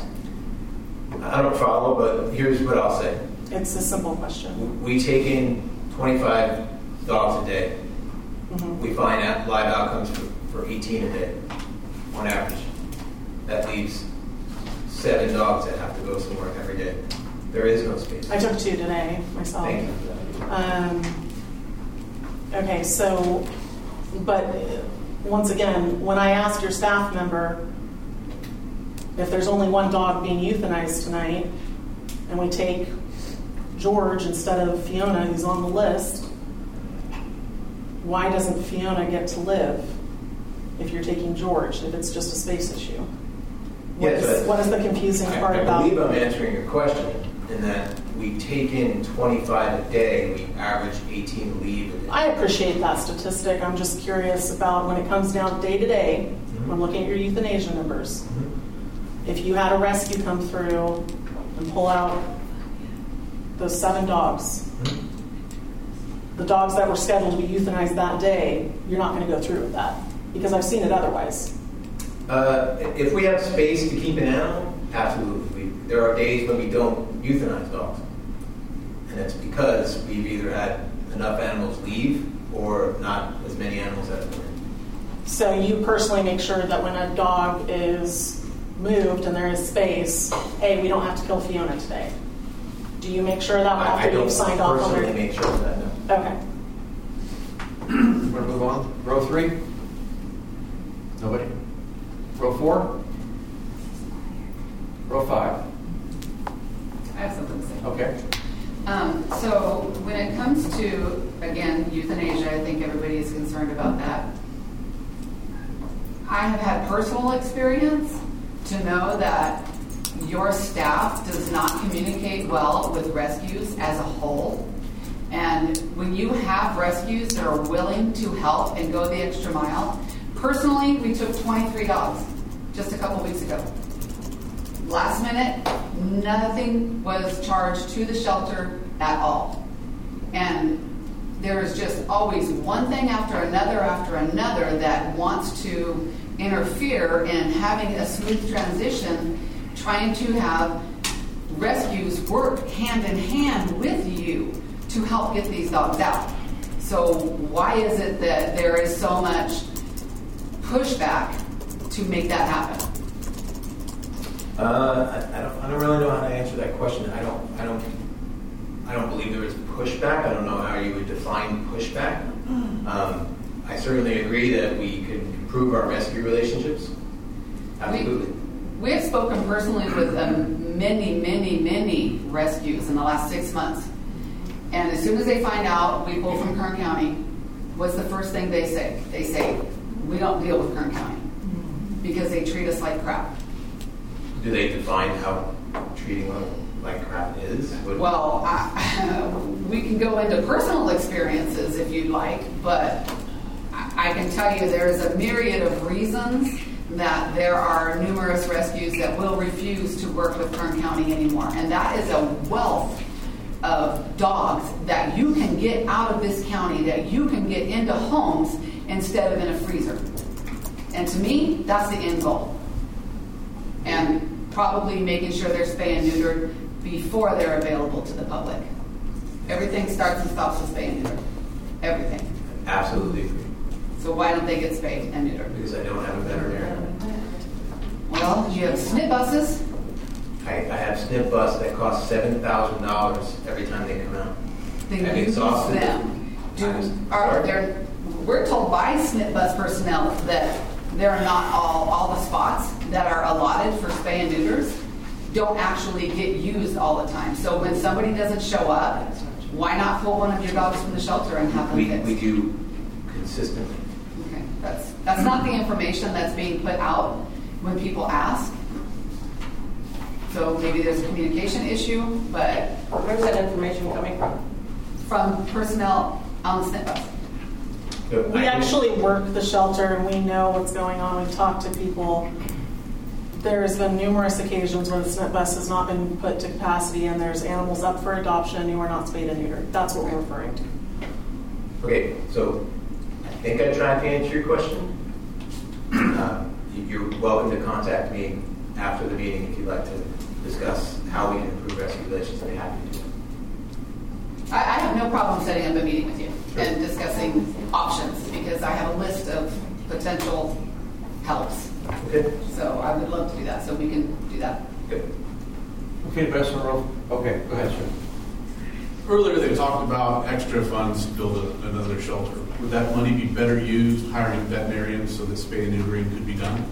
Speaker 12: I don't follow, but here's what I'll say.
Speaker 5: It's a simple question.
Speaker 12: We take in twenty-five dogs a day. Mm-hmm. We find out live outcomes for, for eighteen a day on average. That leaves seven dogs that have to go somewhere every day. There is no space.
Speaker 5: I took two today myself.
Speaker 12: Thank you.
Speaker 5: Um, okay, so, but once again, when I asked your staff member if there's only one dog being euthanized tonight, and we take George instead of Fiona, who's on the list, why doesn't Fiona get to live if you're taking George, if it's just a space issue? What,
Speaker 12: yes,
Speaker 5: is, what is the confusing
Speaker 12: I,
Speaker 5: part
Speaker 12: I
Speaker 5: about?
Speaker 12: I believe I'm answering your question in that we take in twenty-five a day, we average eighteen leave a day.
Speaker 5: I appreciate that statistic. I'm just curious about when it comes down day to day,
Speaker 12: mm-hmm.
Speaker 5: I'm looking at your euthanasia numbers.
Speaker 12: Mm-hmm.
Speaker 5: If you had a rescue come through and pull out those seven dogs, mm-hmm. the dogs that were scheduled to be euthanized that day, you're not going to go through with that because I've seen it otherwise.
Speaker 12: Uh, if we have space to keep an animal, absolutely. We, there are days when we don't euthanize dogs. And it's because we've either had enough animals leave or not as many animals as come in.
Speaker 5: So you personally make sure that when a dog is moved and there is space, hey, we don't have to kill Fiona today. Do you make sure that after
Speaker 12: I, I don't
Speaker 5: you've signed off on
Speaker 12: personally
Speaker 5: it?
Speaker 12: make sure of that, no.
Speaker 5: Okay.
Speaker 1: Want to move on? Row three? Nobody? Row four? Row five?
Speaker 14: I have something to say.
Speaker 1: Okay.
Speaker 14: Um, so when it comes to, again, euthanasia, I think everybody is concerned about that. I have had personal experience to know that your staff does not communicate well with rescues as a whole. And when you have rescues that are willing to help and go the extra mile, personally, we took twenty-three dogs just a couple weeks ago. Last minute, nothing was charged to the shelter at all. And there is just always one thing after another after another that wants to interfere in having a smooth transition, trying to have rescues work hand in hand with you to help get these dogs out. So why is it that there is so much pushback to make that happen?
Speaker 12: Uh, I, I don't. I don't really know how to answer that question. I don't. I don't. I don't believe there is pushback. I don't know how you would define pushback. Um, I certainly agree that we could improve our rescue relationships. Absolutely.
Speaker 14: We, we have spoken personally with um, many, many, many rescues in the last six months. And as soon as they find out we pull from Kern County, what's the first thing they say? They say, we don't deal with Kern County because they treat us like crap.
Speaker 12: Do they define how treating them like crap is? What
Speaker 14: well, I, we can go into personal experiences if you'd like, but I, I can tell you there is a myriad of reasons that there are numerous rescues that will refuse to work with Kern County anymore. And that is a wealth of dogs that you can get out of this county, that you can get into homes instead of in a freezer. And to me, that's the end goal. And probably making sure they're spay and neutered before they're available to the public. Everything starts and stops with spay and neutered. Everything.
Speaker 12: Absolutely agree.
Speaker 14: So why don't they get spayed and neutered?
Speaker 12: Because I don't have a veterinarian.
Speaker 14: Well, you have SNP buses.
Speaker 12: I, I have SNP bus that costs seven thousand dollars every time they come out.
Speaker 14: Then
Speaker 12: I'm
Speaker 14: use
Speaker 12: exhausted.
Speaker 14: them. Do,
Speaker 12: I'm
Speaker 14: are
Speaker 12: sorry?
Speaker 14: there, we're told by SNP bus personnel that there are not all, all the spots that are allotted for spay and neuters don't actually get used all the time. So when somebody doesn't show up, why not pull one of your dogs from the shelter and have them
Speaker 12: We,
Speaker 14: fixed?
Speaker 12: we do consistently.
Speaker 14: Okay, that's that's not the information that's being put out when people ask. So maybe there's a communication issue, but
Speaker 4: Where's that information coming from?
Speaker 14: from personnel on the SNP bus.
Speaker 12: So
Speaker 5: We
Speaker 12: I can-
Speaker 5: actually work the shelter and we know what's going on. We've talked to people. There's been numerous occasions where the SNP bus has not been put to capacity and there's animals up for adoption who are not spayed and neutered. That's what we're referring to.
Speaker 12: Okay, so I think I tried to answer your question. Uh, you're welcome to contact me after the meeting if you'd like to discuss how we can improve rescue relations. I'd be happy to do it.
Speaker 14: I, I have no problem setting up a meeting with you and discussing options because I have a list of potential helps.
Speaker 12: Okay.
Speaker 14: So I would love to do that, so we can do that.
Speaker 12: Good.
Speaker 1: Okay, best in the world. Okay, go ahead, sir.
Speaker 15: Earlier, they talked about extra funds to build a, another shelter. Would that money be better used hiring veterinarians so that spay and neutering could be done?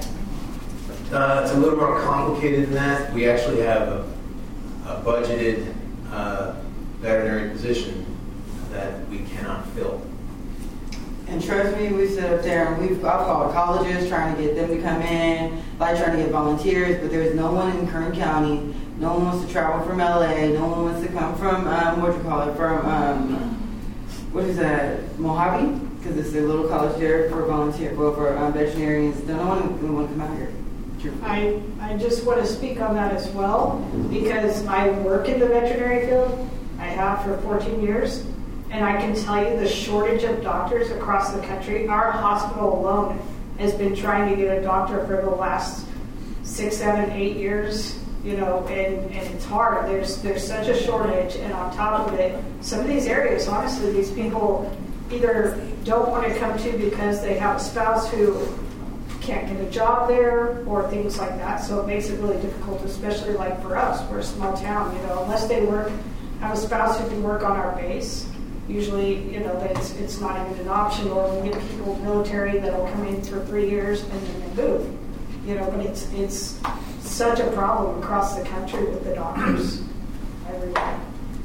Speaker 12: Uh, it's a little more complicated than that. We actually have a, a budgeted uh, veterinary position that we cannot fill.
Speaker 16: And trust me, we sit up there and we've I've called colleges trying to get them to come in, like trying to get volunteers, but there's no one in Kern County. No one wants to travel from L A. No one wants to come from um, what do you call it? From um, what is that? Mojave, because it's a little college there for volunteer, well, for um, veterinarians. No one want to come out here.
Speaker 6: I, I just want to speak on that as well, because I work in the veterinary field. I have for fourteen years, and I can tell you the shortage of doctors across the country. Our hospital alone has been trying to get a doctor for the last six, seven, eight years, you know, and, and it's hard. There's there's such a shortage, and on top of it, some of these areas, honestly, these people either don't want to come to because they have a spouse who can't get a job there or things like that. So it makes it really difficult, especially like for us. We're a small town, you know, unless they work, have a spouse who can work on our base. Usually, you know, it's, it's not even an option, or we get people military that'll come in for three years and then they move. You know, but it's it's such a problem across the country with the doctors everywhere.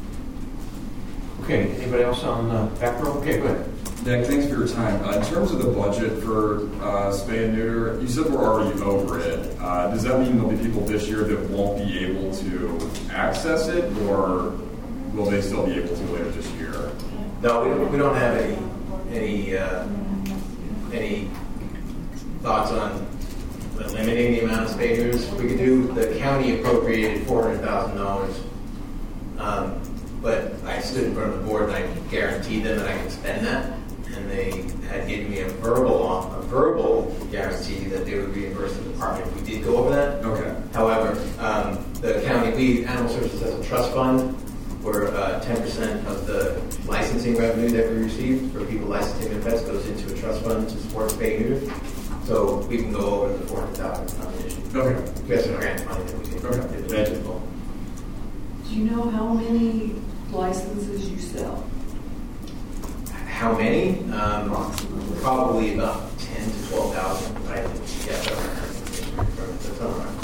Speaker 1: Okay, anybody else on the back row? Okay, go ahead.
Speaker 17: Nick, thanks for your time. Uh, in terms of the budget for uh, spay and neuter, you said we're already over it. Uh, does that mean there'll be people this year that won't be able to access it, or will they still be able to later this year?
Speaker 12: No, we don't, we don't have any any uh, any thoughts on limiting the amount of spay neuters. We could do, the county appropriated four hundred thousand dollars, um, but I stood in front of the board and I guaranteed them that I could spend that, and they had given me a verbal a verbal guarantee that they would reimburse the department if we did go over that.
Speaker 17: Okay.
Speaker 12: However, um, the county we, Animal Services has a trust fund where uh, ten percent of the licensing revenue that we receive for people licensing their pets goes into a trust fund to support spay and neuter. So we can go over the four hundred thousand on the issue.
Speaker 15: Okay.
Speaker 12: We have some grant money that we can
Speaker 15: Okay.
Speaker 12: eligible.
Speaker 8: Do you know how many licenses you sell?
Speaker 12: How many? Um, probably about ten to twelve thousand. I guess that's all right.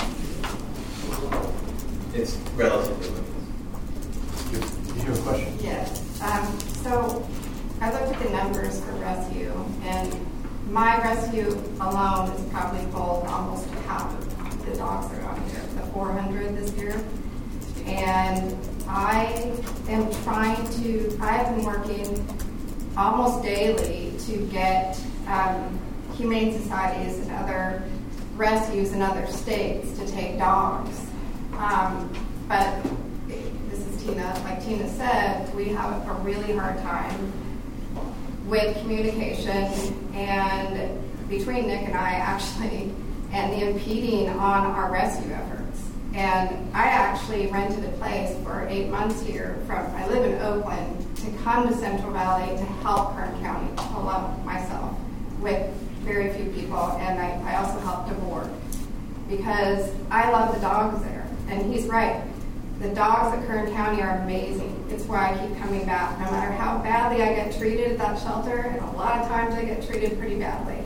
Speaker 12: It's relatively limited.
Speaker 1: Did you have a question?
Speaker 18: Yes. Um, so I looked at the numbers for rescue, and my rescue alone has probably pulled almost half of the dogs that are on here, the four hundred this year. And I am trying to, I have been working almost daily to get um, humane societies and other rescues in other states to take dogs. Um, but this is Tina, like Tina said, we have a really hard time with communication and between Nick and I actually, and the impeding on our rescue efforts. And I actually rented a place for eight months here from, I live in Oakland, to come to Central Valley to help Kern County alone myself with very few people. And I, I also helped the board because I love the dogs there. And he's right. The dogs at Kern County are amazing. It's why I keep coming back. No matter how badly I get treated at that shelter, and a lot of times I get treated pretty badly.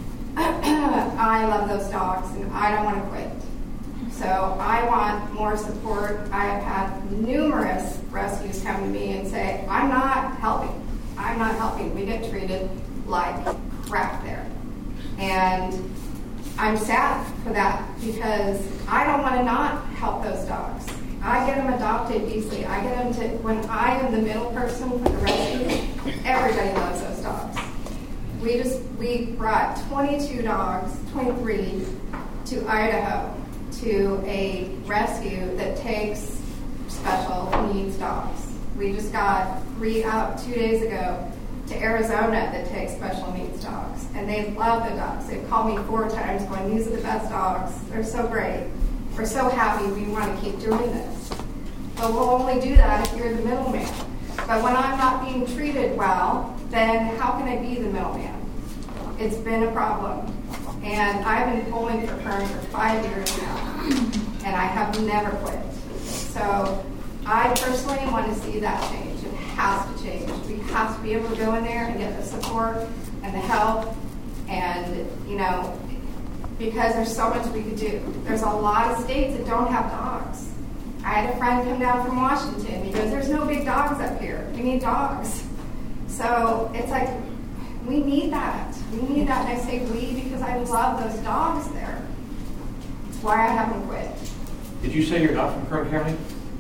Speaker 18: I love those dogs, and I don't want to quit. So I want more support. I have had numerous rescues come to me and say, I'm not helping. I'm not helping. We get treated like crap there. And I'm sad for that because I don't want to not help those dogs. I get them adopted easily. I get them to, when I am the middle person for the rescue, everybody loves those dogs. We just, we brought twenty-two dogs, twenty-three, to Idaho to a rescue that takes special needs dogs. We just got three out two days ago to Arizona that takes special needs dogs. And they love the dogs. They've called me four times going, these are the best dogs. They're so great. We're so happy we want to keep doing this. But we'll only do that if you're the middleman. But when I'm not being treated well, then how can I be the middleman? It's been a problem. And I've been pulling for Kern for five years now. And I have never quit. So I personally want to see that change. It has to change. We have to be able to go in there and get the support and the help. And, you know, because there's so much we could do. There's a lot of states that don't have dogs. I had a friend come down from Washington. He goes, there's no big dogs up here. We need dogs. So it's like, we need that. We need that. And I say we because I love those dogs there. It's why I haven't quit.
Speaker 1: Did you say you're not from Kern County?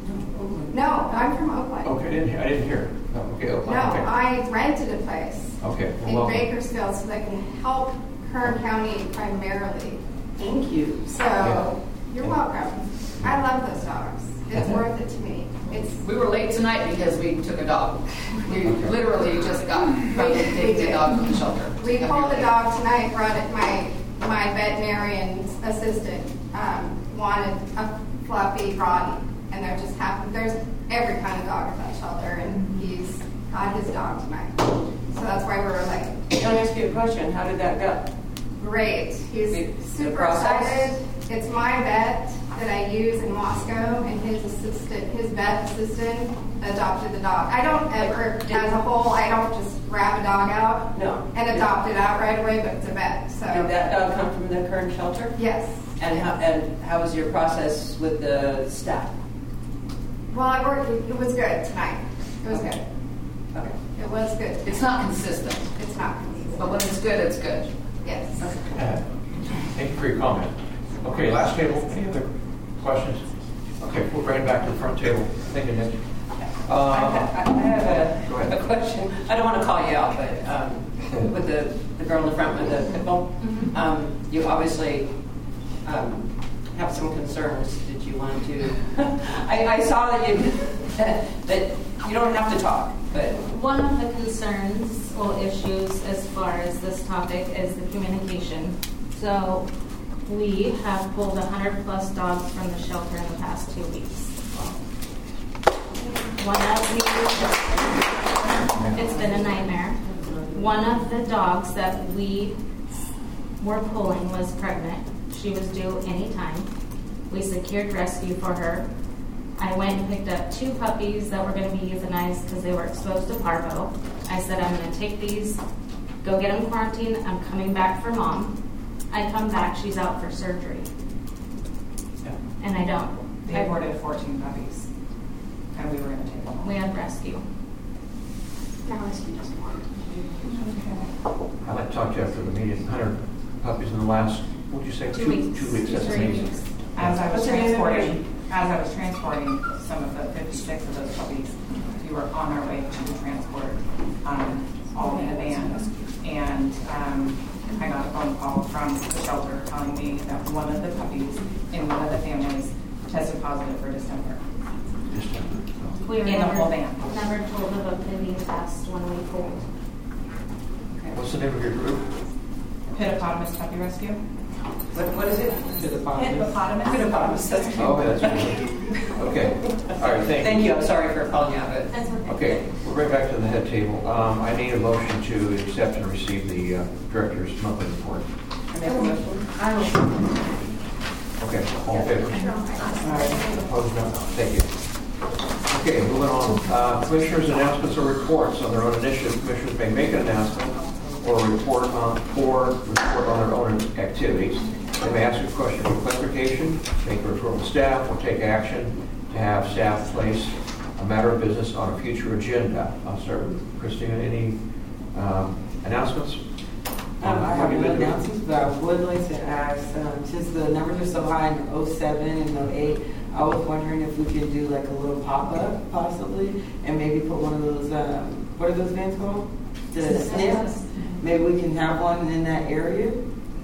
Speaker 18: No, I'm from Oakland.
Speaker 1: Okay, I didn't, I didn't hear. No, okay, Oakland.
Speaker 18: No,
Speaker 1: okay.
Speaker 18: I rented a place
Speaker 1: Okay,
Speaker 18: in
Speaker 1: well,
Speaker 18: Bakersfield so that I can help Kern County primarily.
Speaker 16: Thank you.
Speaker 18: So,
Speaker 1: Yeah.
Speaker 18: you're welcome. I love those dogs. It's worth it to me. It's
Speaker 14: We were late tonight because we took a dog. We literally just got ready to
Speaker 18: We
Speaker 14: take the
Speaker 18: did.
Speaker 14: dog from the shelter.
Speaker 18: We pulled the dog tonight, brought it, my, my veterinarian assistant um, wanted a fluffy Roddy, and there just happened, there's every kind of dog at that shelter, and he's got his dog tonight. So that's why we were late.
Speaker 16: Can I ask you a question? How did that go?
Speaker 18: Great. He's
Speaker 16: The- the
Speaker 18: super
Speaker 16: process?
Speaker 18: excited. It's my vet that I use in Moscow, and his assistant, his vet assistant, adopted the dog. I don't ever, as a whole, I don't just grab a dog out
Speaker 16: No.
Speaker 18: and adopt it out right away, but it's a vet. So
Speaker 16: Did that dog come from the current shelter?
Speaker 18: yes.
Speaker 16: And how, and how was your process with the staff?
Speaker 18: Well, I worked. It was good tonight. It was good.
Speaker 16: Okay.
Speaker 18: It was good.
Speaker 14: It's not consistent.
Speaker 18: It's not.
Speaker 14: But when it's good, it's good.
Speaker 18: Yes.
Speaker 1: Uh, Thank you for your comment. Okay, last table. Any other questions? Okay, we'll bring it back to the front table. Thank you, Nick.
Speaker 16: I
Speaker 1: Uh,
Speaker 16: have a, a question. I don't want to call you out, but um, with the, the girl in the front with the pit bull, um, you obviously um, have some concerns that you want to. I, I saw that you that you don't have to talk, but
Speaker 19: one of the concerns or issues as far as this topic is the communication. So we have pulled one hundred plus dogs from the shelter in the past two weeks. One of the, it's been a nightmare. One of the dogs that we were pulling was pregnant. She was due anytime. We secured rescue for her. I went and picked up two puppies that were going to be euthanized because they were exposed to parvo. I said, I'm going to take these, go get them quarantined. I'm coming back for mom. I come back, she's out for surgery.
Speaker 20: Yeah.
Speaker 19: And I don't.
Speaker 20: They aborted fourteen puppies, and we were going to take them.
Speaker 19: We had rescue.
Speaker 7: Now rescue doesn't work.
Speaker 1: I'd like to talk to you after the meeting. one hundred puppies in the last, what would you say?
Speaker 19: Two weeks.
Speaker 1: Two weeks,
Speaker 19: Two,
Speaker 1: that's
Speaker 19: three
Speaker 1: amazing.
Speaker 19: weeks.
Speaker 20: As I was
Speaker 19: What's the name of
Speaker 20: transporting, as I was transporting some of the fifty-six of those puppies, we were on our way to transport, um, all in a van, and um, I got a phone call from the shelter telling me that one of the puppies in one of the families tested positive for distemper.
Speaker 19: We were
Speaker 20: in
Speaker 19: never,
Speaker 20: the whole van.
Speaker 19: never told of a pending test when we pulled.
Speaker 1: What's the name of your group?
Speaker 20: Hippopotamus Puppy Rescue.
Speaker 16: What, what is it?
Speaker 20: Hippopotamus. Hippopotamus. That's cute.
Speaker 1: Oh, that's good. Okay. All right, thank you.
Speaker 20: Thank you. I'm sorry for calling you out, but
Speaker 19: That's okay.
Speaker 1: Okay, we're right back to the head table. Um, I need a motion to accept and receive the uh, director's monthly report.
Speaker 20: I make a motion.
Speaker 19: I will.
Speaker 1: Okay, all in favor? Opposed? No. Thank you. Okay, moving on. Uh, commissioners' announcements or reports on their own initiative. Commissioners may make an announcement or report on or report on their own activities. They may ask a question for clarification, make a referral to staff, or take action to have staff place a matter of business on a future agenda. I'll start with Christina. Any um, announcements?
Speaker 16: Um, I have no announcements, but I would like to ask, um, since the numbers are so high in oh seven and oh eight, I was wondering if we could do like a little pop-up possibly, and maybe put one of those, um, what are those vans called? The snips. Maybe we can have one in that area,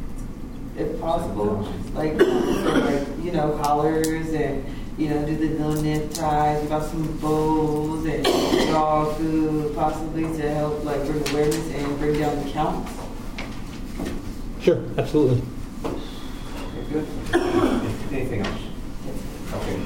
Speaker 16: if possible. Like, for like you know, collars and, you know, do the little nip ties, about some bowls and dog food, possibly to help like bring awareness and bring down the counts.
Speaker 2: Sure, absolutely.
Speaker 1: Okay, good. Anything else? Okay.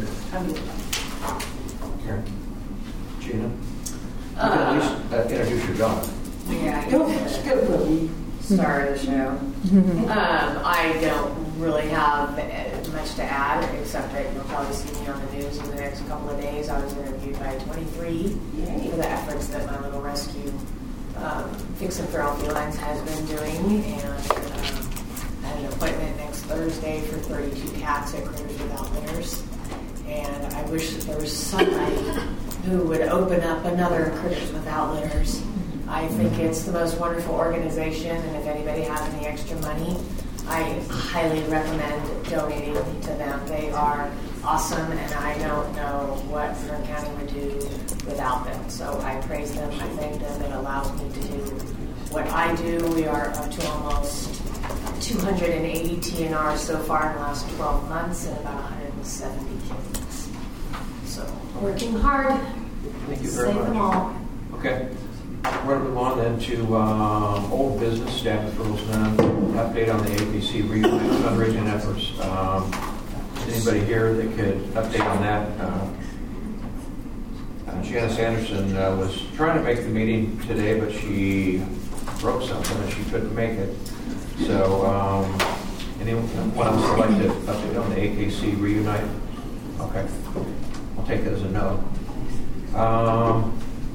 Speaker 1: Karen? Gina? You can at least uh, introduce your dog.
Speaker 21: Yeah, I can start the show. um, I don't really have much to add, except that you'll probably see me on the news in the next couple of days. I was interviewed by twenty-three for the efforts that my little rescue um, Fix and Feral Felines has been doing, and um, I had an appointment next Thursday for thirty-two cats at Critters Without Litters. And I wish that there was somebody who would open up another Critters Without Litters. I think it's the most wonderful organization, and if anybody has any extra money, I highly recommend donating to them. They are awesome, and I don't know what Kern County would do without them. So I praise them, I thank them. It allows me to do what I do. We are up to almost two hundred eighty T N R so far in the last twelve months, and about one hundred seventy kittens. So working hard.
Speaker 1: Thank you very
Speaker 21: Save
Speaker 1: much.
Speaker 21: them all.
Speaker 1: Okay. We're going to move on then to um, old business, staff referrals now. Update on the A B C reunite fundraising efforts. Um, is anybody here that could update on that? Uh, uh, Janice Anderson uh, was trying to make the meeting today, but she broke something and she couldn't make it. So, um, anyone else would like to update on the A K C reunite? Okay. I'll take it as a no. Um,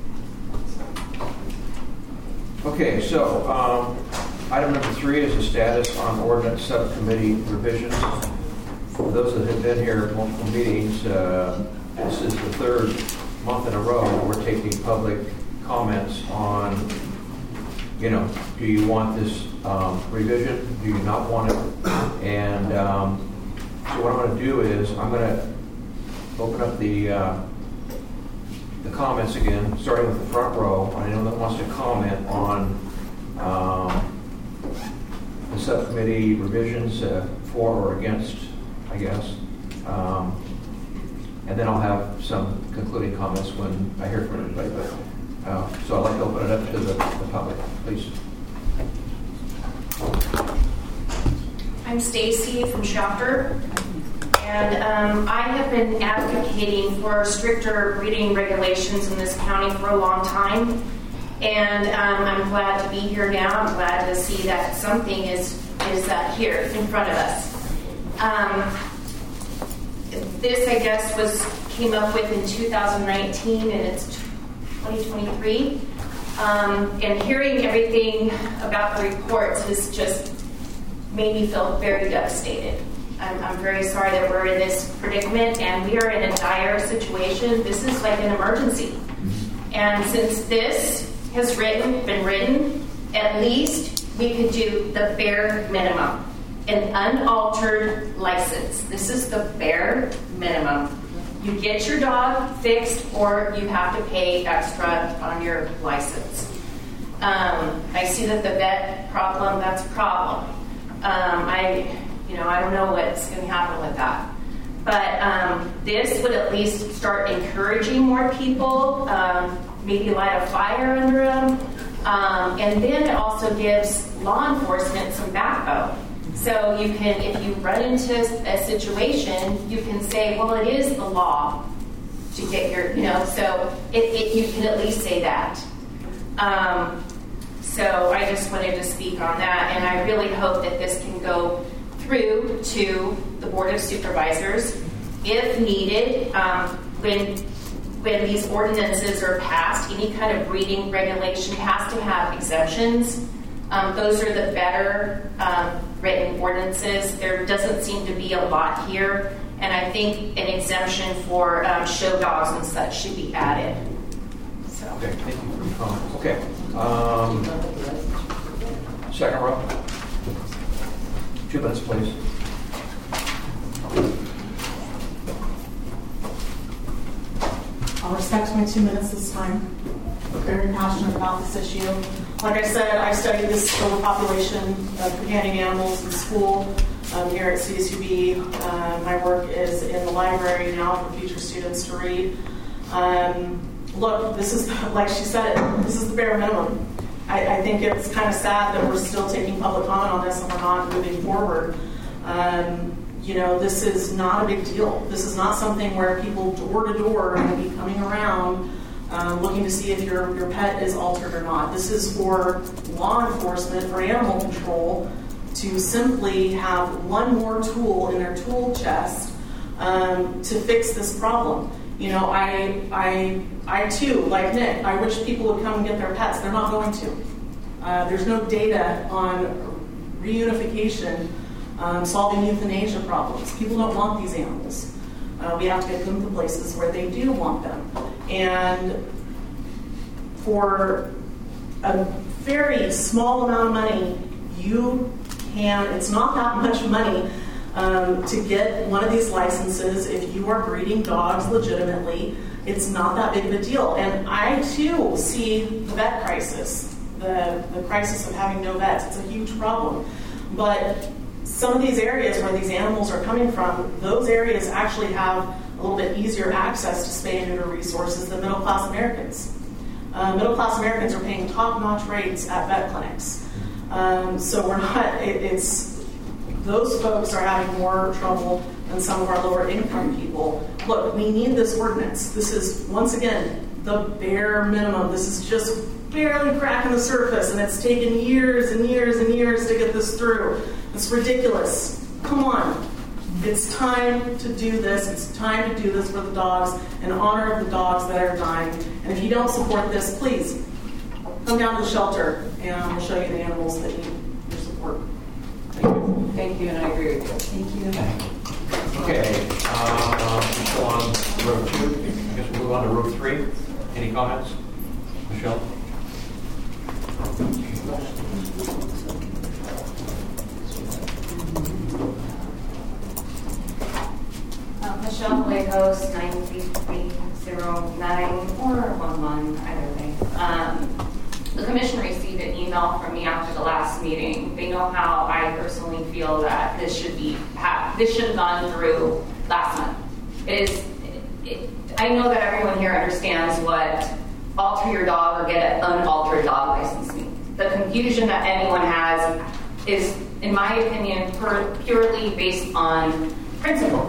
Speaker 1: Okay, so um, item number three is the status on ordinance subcommittee revisions. For those that have been here at multiple meetings, uh, this is the third month in a row we're taking public comments on, you know, do you want this um, revision? Do you not want it? And um, so what I'm going to do is I'm going to open up the uh, the comments again, starting with the front row. Anyone that wants to comment on um, the subcommittee revisions uh, for or against, I guess. Um, and then I'll have some concluding comments when I hear from everybody. But, uh, so I'd like to open it up to the, the public, please.
Speaker 22: I'm Stacy from Shopper.
Speaker 3: and um, I have been advocating for stricter breeding regulations in this county for a long time. And um, I'm glad to be here now. I'm glad to see that something is is uh, here in front of us. Um, this, I guess, was came up with in two thousand nineteen, and it's twenty twenty-three. Um, and hearing everything about the reports has just made me feel very devastated. I'm, I'm very sorry that we're in this predicament, and we are in a dire situation. This is like an emergency. And since this has written, been written, at least we could do the bare minimum. An unaltered license. This is the bare minimum. You get your dog fixed, or you have to pay extra on your license. Um, I see that the vet problem, that's a problem. Um, I, you know, I don't know what's going to happen with that. But um, this would at least start encouraging more people, um, maybe light a fire under them. Um, and then it also gives law enforcement some backbone. So you can, if you run into a situation, you can say, well, it is the law to get your, you know, so it, it, you can at least say that. Um, so I just wanted to speak on that, and I really hope that this can go through to the Board of Supervisors if needed. Um, when when these ordinances are passed, any kind of breeding regulation has to have exemptions. Um, those are the better um, written ordinances. There doesn't seem to be a lot here, and I think an exemption for um, show dogs and such should be added. So.
Speaker 1: Okay, thank you for your comments. Okay. Um, second row. Two minutes, please.
Speaker 5: I'll respect my two minutes this time. I'm very passionate about this issue. Like I said, I studied this overpopulation of companion animals in school um, here at C S U B. Uh, my work is in the library now for future students to read. Um, look, this is, like she said it, this is the bare minimum. I, I think it's kind of sad that we're still taking public comment on this and we're not moving forward. Um, You know, this is not a big deal. This is not something where people door to door are going to be coming around um, looking to see if your, your pet is altered or not. This is for law enforcement, for animal control, to simply have one more tool in their tool chest um, to fix this problem. You know, I, I, I too, like Nick, I wish people would come and get their pets. They're not going to. Uh, there's no data on reunification. Um, solving euthanasia problems. People don't want these animals. Uh, we have to get them to places where they do want them. And for a very small amount of money, you can, it's not that much money um, to get one of these licenses if you are breeding dogs legitimately. It's not that big of a deal. And I, too, see the vet crisis, the, the crisis of having no vets. It's a huge problem. But some of these areas where these animals are coming from, those areas actually have a little bit easier access to spay and neuter resources than middle-class Americans. Uh, middle-class Americans are paying top-notch rates at vet clinics. Um, so we're not, it, it's, those folks are having more trouble than some of our lower-income people. Look, we need this ordinance. This is, once again, the bare minimum. This is just barely cracking the surface, and it's taken years and years and years to get this through. It's ridiculous. Come on. It's time to do this. It's time to do this for the dogs in honor of the dogs that are dying. And if you don't support this, please come down to the shelter and we'll show you the animals that need your support. Thank you.
Speaker 16: Thank you, and I agree with you. Thank you.
Speaker 1: Okay. Uh, still on row two. I guess we'll move on to row three. Any comments? Michelle?
Speaker 22: Uh, Michelle Lagos, nine three three zero nine or one one, either way. Um, the commission received an email from me after the last meeting. They know how I personally feel that this should be ha- this should have gone through last month. It is. It, it, I know that everyone here understands what alter your dog or get an unaltered dog license means. The confusion that anyone has is, in my opinion, per, purely based on principle.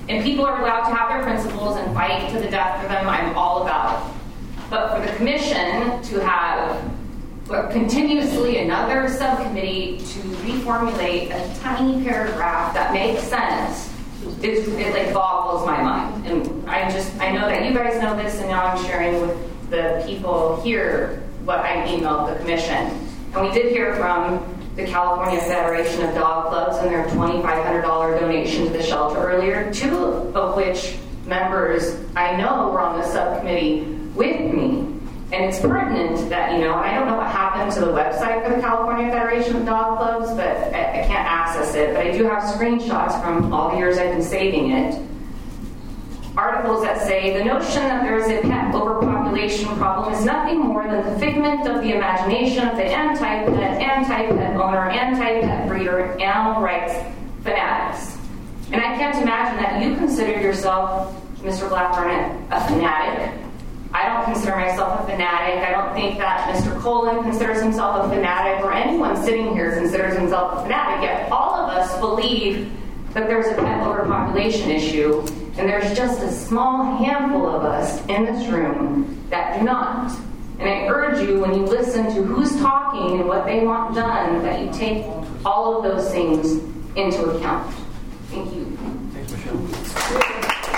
Speaker 22: And people are allowed to have their principles and fight to the death for them. I'm all about it. But for the commission to have continuously another subcommittee to reformulate a tiny paragraph that makes sense, it, it like boggles my mind. And I just, I know that you guys know this, and now I'm sharing with the people here what I emailed the commission. And we did hear from the California Federation of Dog Clubs and their twenty-five hundred dollars donation to the shelter earlier, two of which members I know were on the subcommittee with me. And it's pertinent that, you know, I don't know what happened to the website for the California Federation of Dog Clubs, but I, I can't access it. But I do have screenshots from all the years I've been saving it. Articles that say the notion that there is a pet overpopulation problem is nothing more than the figment of the imagination of the anti-pet, anti-pet owner, anti-pet breeder, animal rights fanatics. And I can't imagine that you consider yourself, Mister Blackburn, a fanatic. I don't consider myself a fanatic. I don't think that Mister Colin considers himself a fanatic, or anyone sitting here considers himself a fanatic. Yet all of us believe that there's a pet overpopulation issue, and there's just a small handful of us in this room that do not. And I urge you, when you listen to who's talking and what they want done, that you take all of those things into account. Thank you.
Speaker 1: Thanks, Michelle.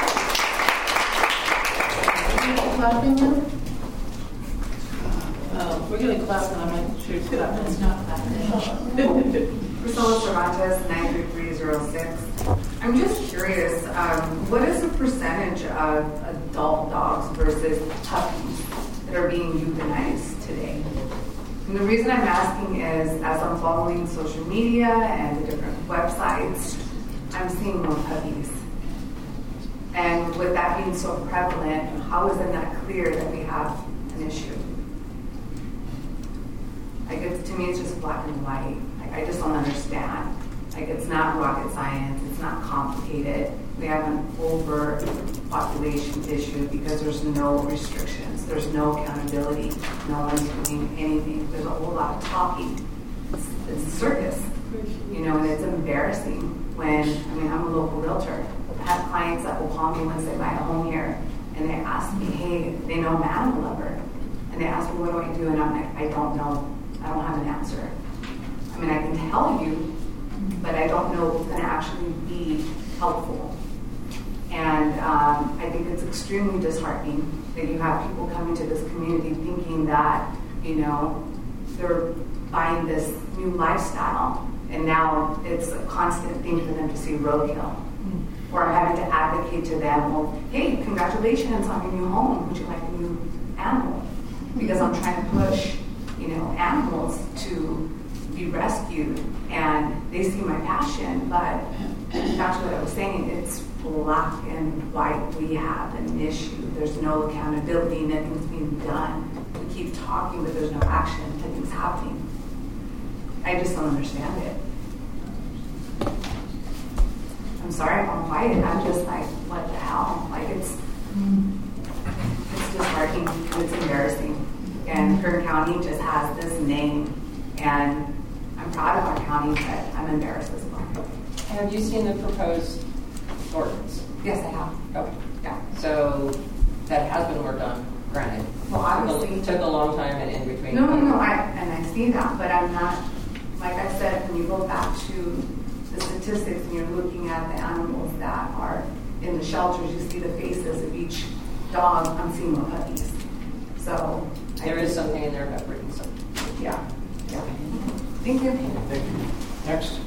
Speaker 5: Clapping now? Uh, we're going to clap, and I'm not sure to clap. It's not clapping.
Speaker 9: Priscilla Cervantes, nine three three zero six. I'm just curious, um, what is the percentage of adult dogs versus puppies that are being euthanized today? And the reason I'm asking is, as I'm following social media and the different websites, I'm seeing more puppies. And with that being so prevalent, how is it not clear that we have an issue? Like, it's, to me, it's just black and white. Like, I just don't understand. Like, it's not rocket science. It's not complicated. We have an overpopulation issue because there's no restrictions. There's no accountability. No one's doing anything. There's a whole lot of talking. It's, it's a circus, you know, and it's embarrassing when, I mean, I'm a local realtor. I have clients that will call me once they buy a home here, and they ask me, hey, they know I'm an animal lover. And they ask me, what do I do? And I'm like, I don't know. I don't have an answer. I mean, I can tell you, but I don't know what's going to actually be helpful. And um, I think it's extremely disheartening that you have people coming to this community thinking that, you know, they're buying this new lifestyle, and now it's a constant thing for them to see roadkill. Or I'm having to advocate to them, well, hey, congratulations on your new home. Would you like a new animal? Because I'm trying to push, you know, animals to be rescued, and they see my passion, but that's what I was saying. It's black and white. We have an issue. There's no accountability. Nothing's being done. We keep talking, but there's no action. Nothing's happening. I just don't understand it. I'm sorry if I'm quiet. I'm just like, what the hell? Like, it's it's disheartening. It's embarrassing. And Kern County just has this name, and I'm proud of our county, but I'm embarrassed as well.
Speaker 4: Have you seen the proposed ordinance?
Speaker 9: Yes, I have.
Speaker 4: Okay.
Speaker 9: Yeah.
Speaker 4: So that has been worked on, granted.
Speaker 9: Well, obviously.
Speaker 4: It took a long time and in between.
Speaker 9: No, no, no. I, and I see that, but I'm not, like I said, when you go back to the statistics and you're looking at the animals that are in the shelters, you see the faces of each dog. I'm seeing more puppies. So
Speaker 4: there is something in there about breeding something.
Speaker 9: Yeah. Yeah. Thank you.
Speaker 1: Thank you. Next.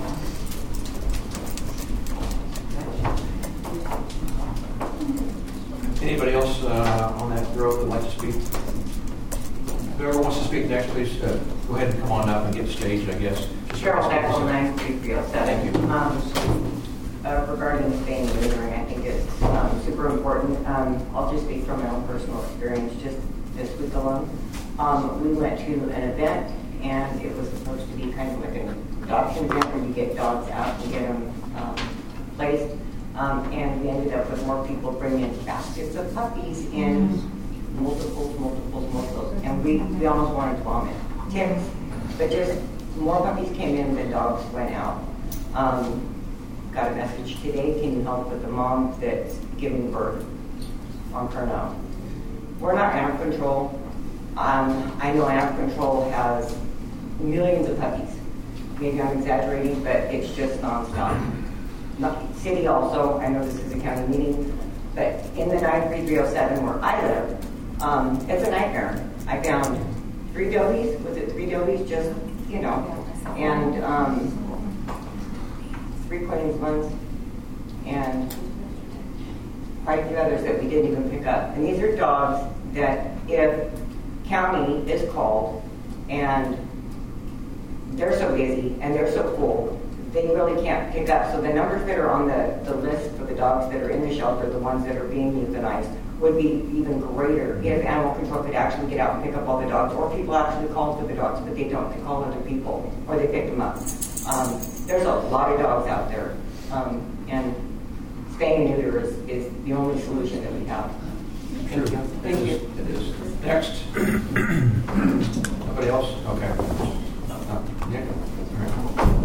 Speaker 1: Anybody else uh, on that row that would like to speak? Whoever wants to speak next, please uh, go ahead and come on up and get staged, I guess.
Speaker 10: Cheryl Beckle, nine three three oh seven.
Speaker 1: Thank you.
Speaker 10: Um, uh, regarding the spaying and neutering, I think it's um, super important. Um, I'll just speak from my own personal experience just this week alone. Um, we went to an event, and it was supposed to be kind of like an adoption event where you get dogs out and get them um, placed. Um, and we ended up with more people bringing baskets of puppies in multiples, multiples, multiples. And we, we almost wanted to vomit. Ticks. But just more puppies came in than dogs went out. Um, got a message today. Can you help with the mom that's giving birth on Cornell? We're not animal control. Um, I know animal control has millions of puppies. Maybe I'm exaggerating, but it's just nonstop. Not, city also, I know this is a county meeting, but in the nine three three oh seven where I live, um, it's a nightmare. I found three dobies, was it three dobies, just, you know, and um, three Queens ones, and quite a few others that we didn't even pick up. And these are dogs that if county is called and they're so busy and they're so full, they really can't pick up. So the numbers that are on the, the list for the dogs that are in the shelter, the ones that are being euthanized, would be even greater if animal control could actually get out and pick up all the dogs, or people actually call for the dogs, but they don't. They call other people, or they pick them up. Um, there's a lot of dogs out there, um, and spaying and neuter is, is the only solution that we have. Thank you. Thank you.
Speaker 1: It is. Next. Nobody else? Okay. Uh, Nick? All right.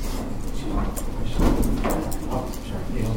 Speaker 1: Oh, sorry. Neil.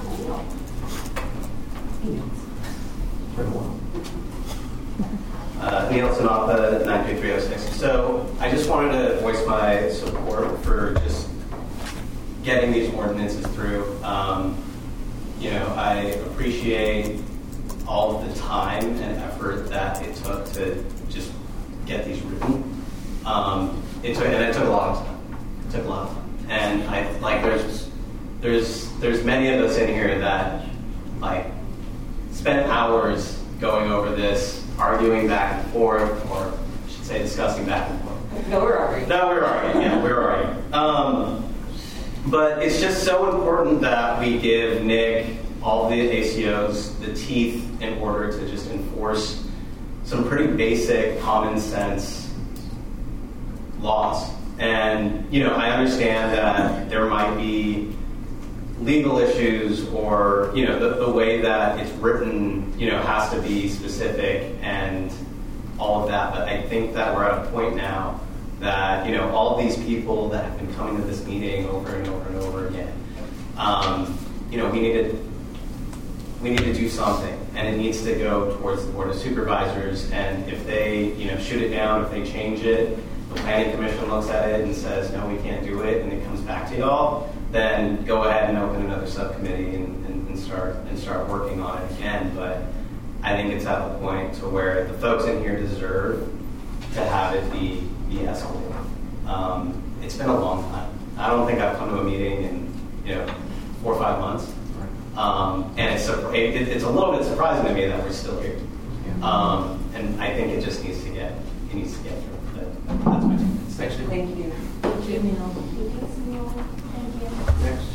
Speaker 11: Uh, Neil Sanatha, nine two three oh six. So I just wanted to voice my support for just getting these ordinances through. Um, you know, I appreciate all of the time and effort that it took to just get these written. Um, it took, and it took a lot of time. It took a lot of time. And I like there's there's there's many of us in here that like spent hours going over this, arguing back and forth, or I should say discussing back and forth.
Speaker 10: No, we're arguing.
Speaker 11: No, we're arguing. Yeah, we're arguing. Um, but it's just so important that we give Nick, all the A C Os, the teeth in order to just enforce some pretty basic common sense laws. And, you know, I understand that there might be legal issues or, you know, the, the way that it's written, you know, has to be specific and all of that. But I think that we're at a point now that, you know, all of these people that have been coming to this meeting over and over and over again, um, you know, we need to, we need to do something. And it needs to go towards the Board of Supervisors. And if they, you know, shoot it down, if they change it, the Planning Commission looks at it and says, no, we can't do it, and it comes back to y'all, then go ahead and open another subcommittee and, and, and start and start working on it again. But I think it's at the point to where the folks in here deserve to have it be, be escalated. Um, it's been a long time. I don't think I've come to a meeting in, you know, four or five months. Um, and it's, it, it's a little bit surprising to me that we're still here. Um, and I think it just needs to get, it needs to get through. But that's my two minutes. Thanks.
Speaker 10: Thank you.
Speaker 7: Thank you, Neil. Thank you. Thank you.
Speaker 1: Next.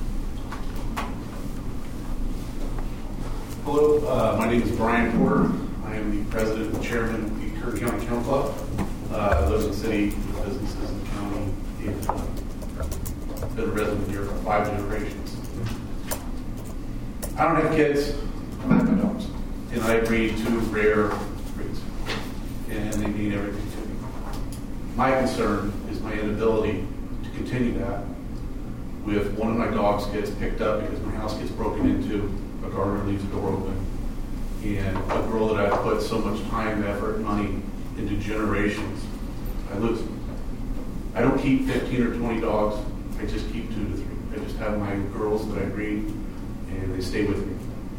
Speaker 15: Hello, uh, my name is Brian Porter. I am the president and chairman of the Kern County Kennel Club. Uh, I live in the city with businesses in the county. And, uh, been a resident here for five generations. I don't have kids. I like my dogs. And I breed two rare breeds. And they mean everything to me. My concern is my inability to continue that with one of my dogs gets picked up because my house gets broken into, a gardener leaves the door open, and a girl that I've put so much time, effort, and money into generations, I lose. I don't keep fifteen or twenty dogs. I just keep two to three. I just have my girls that I breed, and they stay with me.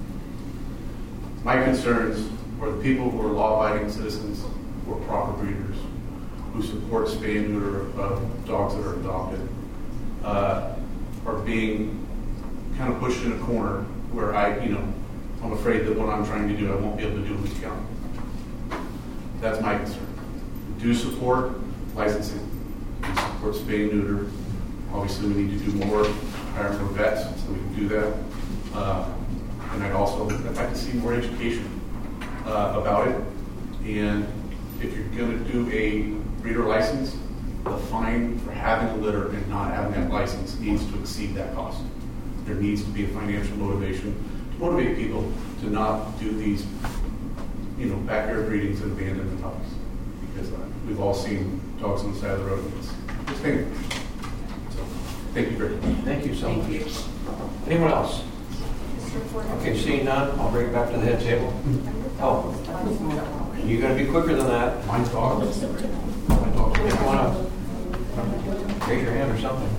Speaker 15: My concerns are the people who are law-abiding citizens, who are proper breeders, who support spay and neuter of dogs that are adopted, uh, are being kind of pushed in a corner where I, you know, I'm afraid that what I'm trying to do, I won't be able to do in this county. That's my concern. We do support licensing. We support spay and neuter. Obviously, we need to do more, hire more vets so we can do that. Uh, and I'd also I'd like to see more education uh, about it. And if you're going to do a breeder license, the fine for having a litter and not having that license needs to exceed that cost. There needs to be a financial motivation to motivate people to not do these, you know, backyard breedings and abandon the puppies. Because uh, we've all seen dogs on the side of the road. And it's, it's painful. So Thank you very much.
Speaker 1: Thank you so much. Anyone else? Okay, seeing none, I'll bring it back to the head table. Oh, you're going to be quicker than that.
Speaker 15: My dog.
Speaker 1: My dog. If you want to raise your hand or something.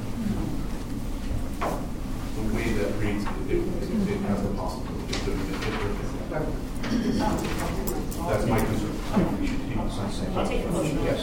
Speaker 15: The way that reads, it, it, it has the possibility of doing it. That's my concern.
Speaker 1: Yes.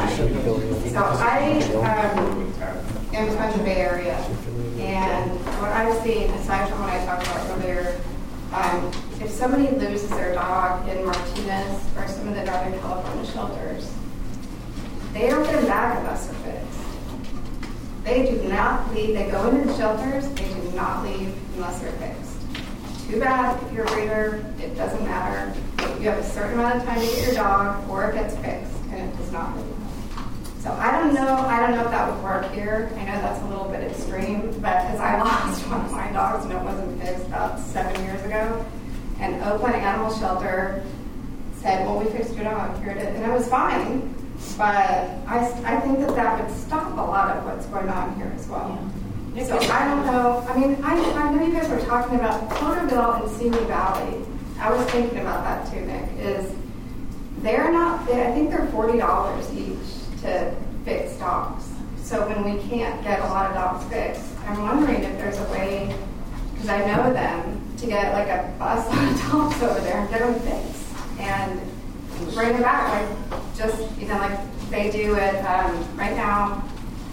Speaker 18: So I um, am from the Bay Area, and what I've seen, aside from what I talked about earlier, um, if somebody loses their dog in Martinez or some of the Northern California shelters, they don't get them back unless they're fixed. They do not leave. They go into the shelters. They do not leave unless they're fixed. Too bad if you're a breeder, it doesn't matter. You have a certain amount of time to get your dog, or it gets fixed, and it does not leave. So I don't know. I don't know if that would work here. I know that's a little bit extreme, but because I lost one of my dogs and it wasn't fixed about seven years ago, and Oakland Animal Shelter said, "Well, we fixed your dog. Here it is," and it was fine. But I, I think that that would stop a lot of what's going on here as well. Yeah. So I don't know. I mean, I, I know you guys were talking about Porterville and Simi Valley. I was thinking about that too, Nick. Is they're not? They, I think they're forty dollars each to fix dogs. So when we can't get a lot of dogs fixed, I'm wondering if there's a way, because I know them, to get like a bus on dogs over there and get them fixed and bring them back, like just you know, like they do it um, right now.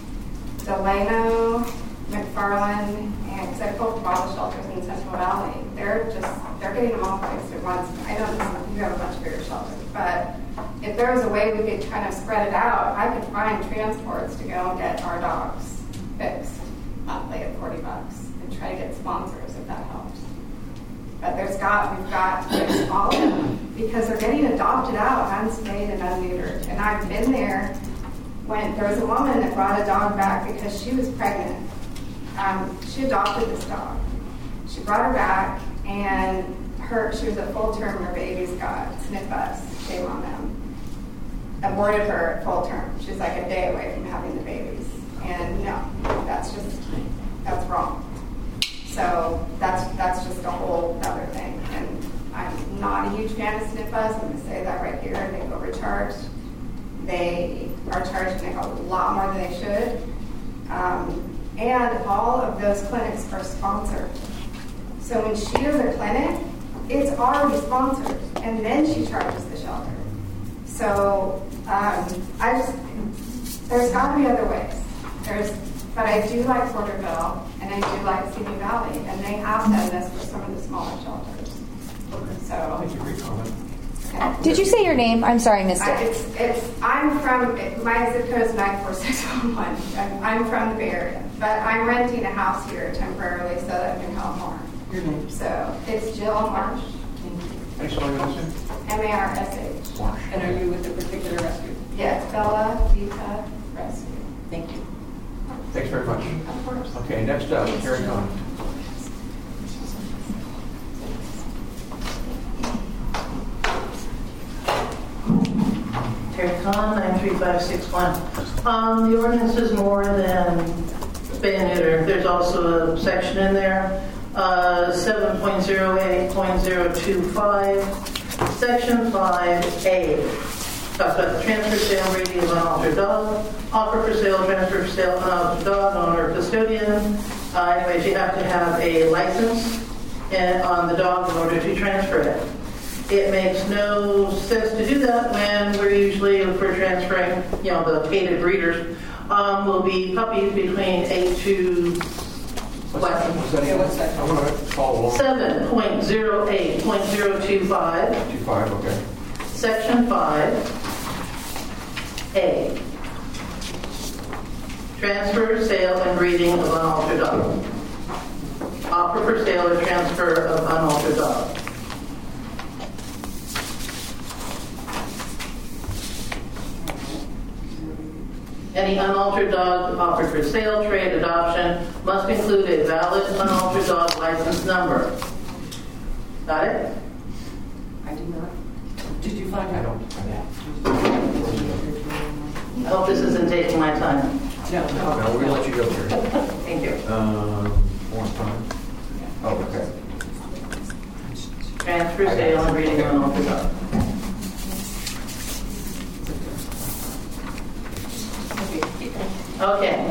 Speaker 18: Delano, McFarland, and because I pulled from all the shelters in Central Valley, they're just they're getting them all fixed at once. I know this, you have a bunch of bigger shelters, but if there was a way we could kind of spread it out, I could find transports to go and get our dogs fixed monthly at forty bucks and try to get sponsors if that helps. But there's got we've got to fix all of them because they're getting adopted out, unspayed and unneutered. And I've been there when there was a woman that brought a dog back because she was pregnant. Um, she adopted this dog. She brought her back, and her she was a full term. Her babies got S N P Us, shame on them. Aborted her at full term. She's like a day away from having the babies, and no, that's just that's wrong. So that's that's just a whole other thing. And I'm not a huge fan of S N P Us. I'm going to say that right here. They overcharged. They are charging a lot more than they should. Um, and all of those clinics are sponsored. So when she does a clinic, it's already sponsored, and then she charges the shelter. So um, I just, there's got to be other ways. There's, but I do like Porterville, and I do like Simi Valley, and they have done this for some of the smaller shelters. So.
Speaker 1: Thank you for your comment.
Speaker 6: Did you say your name? I'm sorry, I missed it.
Speaker 18: I, it's, it's, I'm from, my zip code is nine four six one one. I'm, I'm from the Bay Area, but I'm renting a house here temporarily so that I can help more.
Speaker 8: Your name?
Speaker 18: So it's Jill Marsh.
Speaker 1: Thanks for letting us in.
Speaker 18: M A R S H.
Speaker 1: Marsh.
Speaker 4: And are you with the particular rescue?
Speaker 18: Yes, Bella Vita Rescue.
Speaker 4: Thank you.
Speaker 1: Thanks very much.
Speaker 18: Of course.
Speaker 1: Okay, next up, Terry Conn.
Speaker 13: Terry Conn, nine three five six one. Um, the ordinance is more than spay and neuter. There's also a section in there, uh, seven point oh eight point oh two five, section five A. Talks about the transfer, sale, breeding of unaltered dog, offer for sale, transfer for sale, unaltered dog, owner or custodian. Uh, anyways, you have to have a license and, on the dog in order to transfer it. It makes no sense to do that when we're usually, if we're transferring, you know, the hated breeders, um, will be puppies between eight to what?
Speaker 1: I want to follow along.
Speaker 13: seven point oh eight point oh two five.
Speaker 1: Two five, okay.
Speaker 13: Section five A. Transfer, sale, and breeding of unaltered dog. Offer for sale or transfer of unaltered dog. Any unaltered dog offered for sale, trade, adoption must include a valid unaltered dog license number. Got it?
Speaker 4: I do not. Did you find out?
Speaker 13: I hope this isn't taking my time.
Speaker 10: No,
Speaker 1: No, we're going to let you go, Terry.
Speaker 10: Thank you.
Speaker 1: Um, One time. Oh, okay.
Speaker 13: Transfer sale and reading on all the dogs. Okay.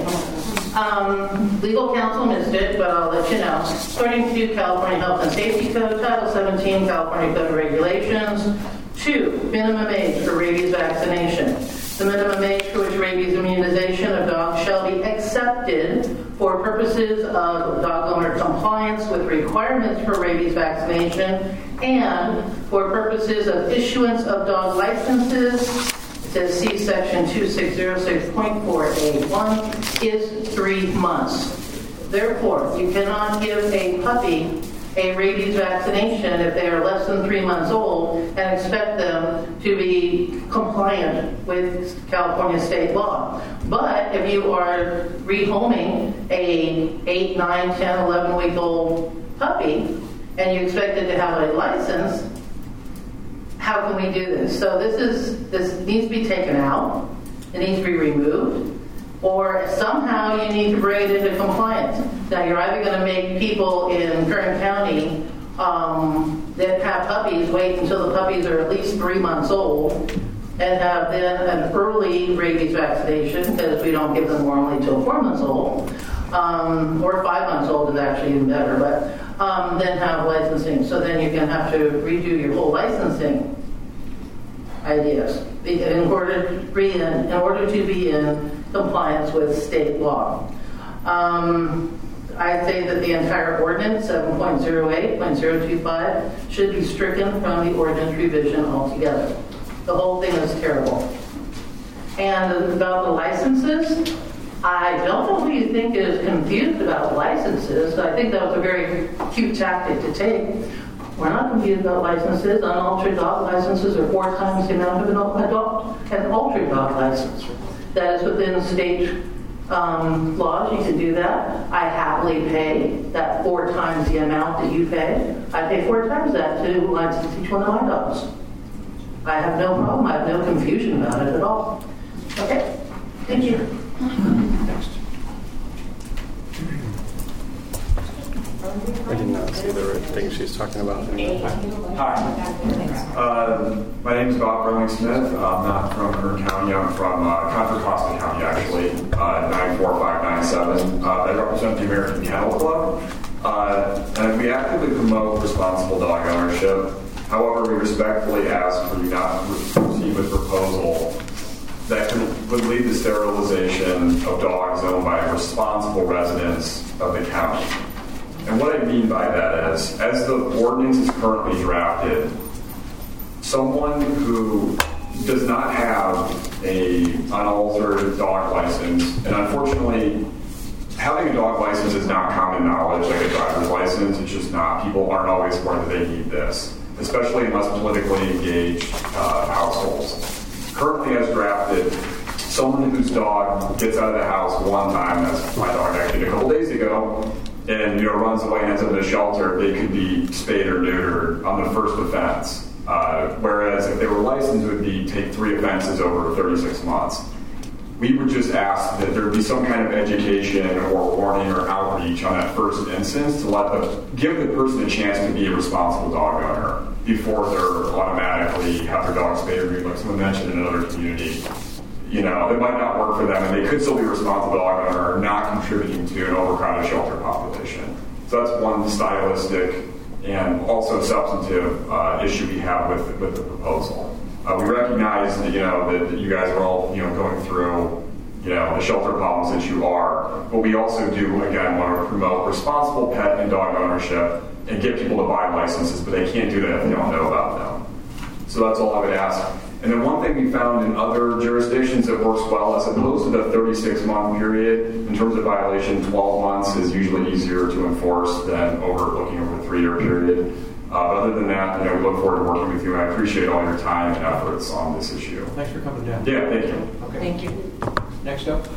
Speaker 13: Um, legal counsel missed it, but I'll let you know. According to California Health and Safety Code, Title seventeen, California Code of Regulations, two, minimum age for rabies vaccination. The minimum age for which rabies immunization of dogs shall be accepted for purposes of dog owner compliance with requirements for rabies vaccination and for purposes of issuance of dog licenses, it says see section two six zero six point four A one, is three months. Therefore, you cannot give a puppy a rabies vaccination if they are less than three months old and expect them to be compliant with California state law. But if you are rehoming a eight, nine, ten, eleven week old puppy and you expect it to have a license, how can we do this? So this is this needs to be taken out. It needs to be removed. Or somehow you need to bring it into compliance. Now you're either going to make people in Kern County um, that have puppies wait until the puppies are at least three months old and have then an early rabies vaccination, because we don't give them normally till four months old, um, or five months old is actually even better, but um, then have licensing. So then you're going to have to redo your whole licensing ideas in order to be in, in order to be in compliance with state law. Um, I say that the entire ordinance, seven point oh eight point oh two five, should be stricken from the ordinance revision altogether. The whole thing is terrible. And about the licenses, I don't know who you think is confused about licenses. I think that was a very cute tactic to take. We're not confused about licenses. Unaltered dog licenses are four times the amount of an adult an altered dog license. That is within state um, laws. You can do that. I happily pay that four times the amount that you pay. I pay four times that to license each one of my dogs. I have no problem. I have no confusion about it at all. Okay. Thank you.
Speaker 1: Next.
Speaker 2: I did not see the right thing she's talking about.
Speaker 12: Hi. Uh, my name is Bob Burling Smith. I'm not from Kern County. I'm from uh, Contra Costa County, actually, uh, nine four five nine seven. Uh, I represent the American Kennel Club. Uh, and we actively promote responsible dog ownership. However, we respectfully ask for you not to proceed with proposal that could, would lead to sterilization of dogs owned by responsible residents of the county. And what I mean by that is, as the ordinance is currently drafted, someone who does not have a unaltered dog license, and unfortunately, having a dog license is not common knowledge like a driver's license. It's just not. People aren't always aware that they need this, especially in less politically engaged uh, households. Currently, as drafted, someone whose dog gets out of the house one time, that's my dog actually a couple days ago, and you know runs away and ends up in a shelter, they could be spayed or neutered on the first offense. Uh, whereas if they were licensed, it would be take three offenses over thirty-six months. We would just ask that there be some kind of education or warning or outreach on that first instance to let the give the person a chance to be a responsible dog owner before they're automatically have their dog spayed or neutered, like someone mentioned in another community. You know, it might not work for them, and they could still be a responsible dog owner, not contributing to an overcrowded shelter population. So that's one stylistic and also substantive uh, issue we have with with the proposal. Uh, we recognize that you know that, that you guys are all you know going through you know the shelter problems that you are, but we also do again want to promote responsible pet and dog ownership and get people to buy licenses, but they can't do that if they don't know about them. So that's all I would ask. And then one thing we found in other jurisdictions that works well, as opposed to the thirty-six month period, in terms of violation, twelve months is usually easier to enforce than over looking over a three year period. Uh, but other than that, you know, we look forward to working with you, and I appreciate all your time and efforts on this issue.
Speaker 1: Thanks for coming down.
Speaker 12: Yeah, thank you.
Speaker 1: Okay.
Speaker 21: Thank you.
Speaker 1: Next up.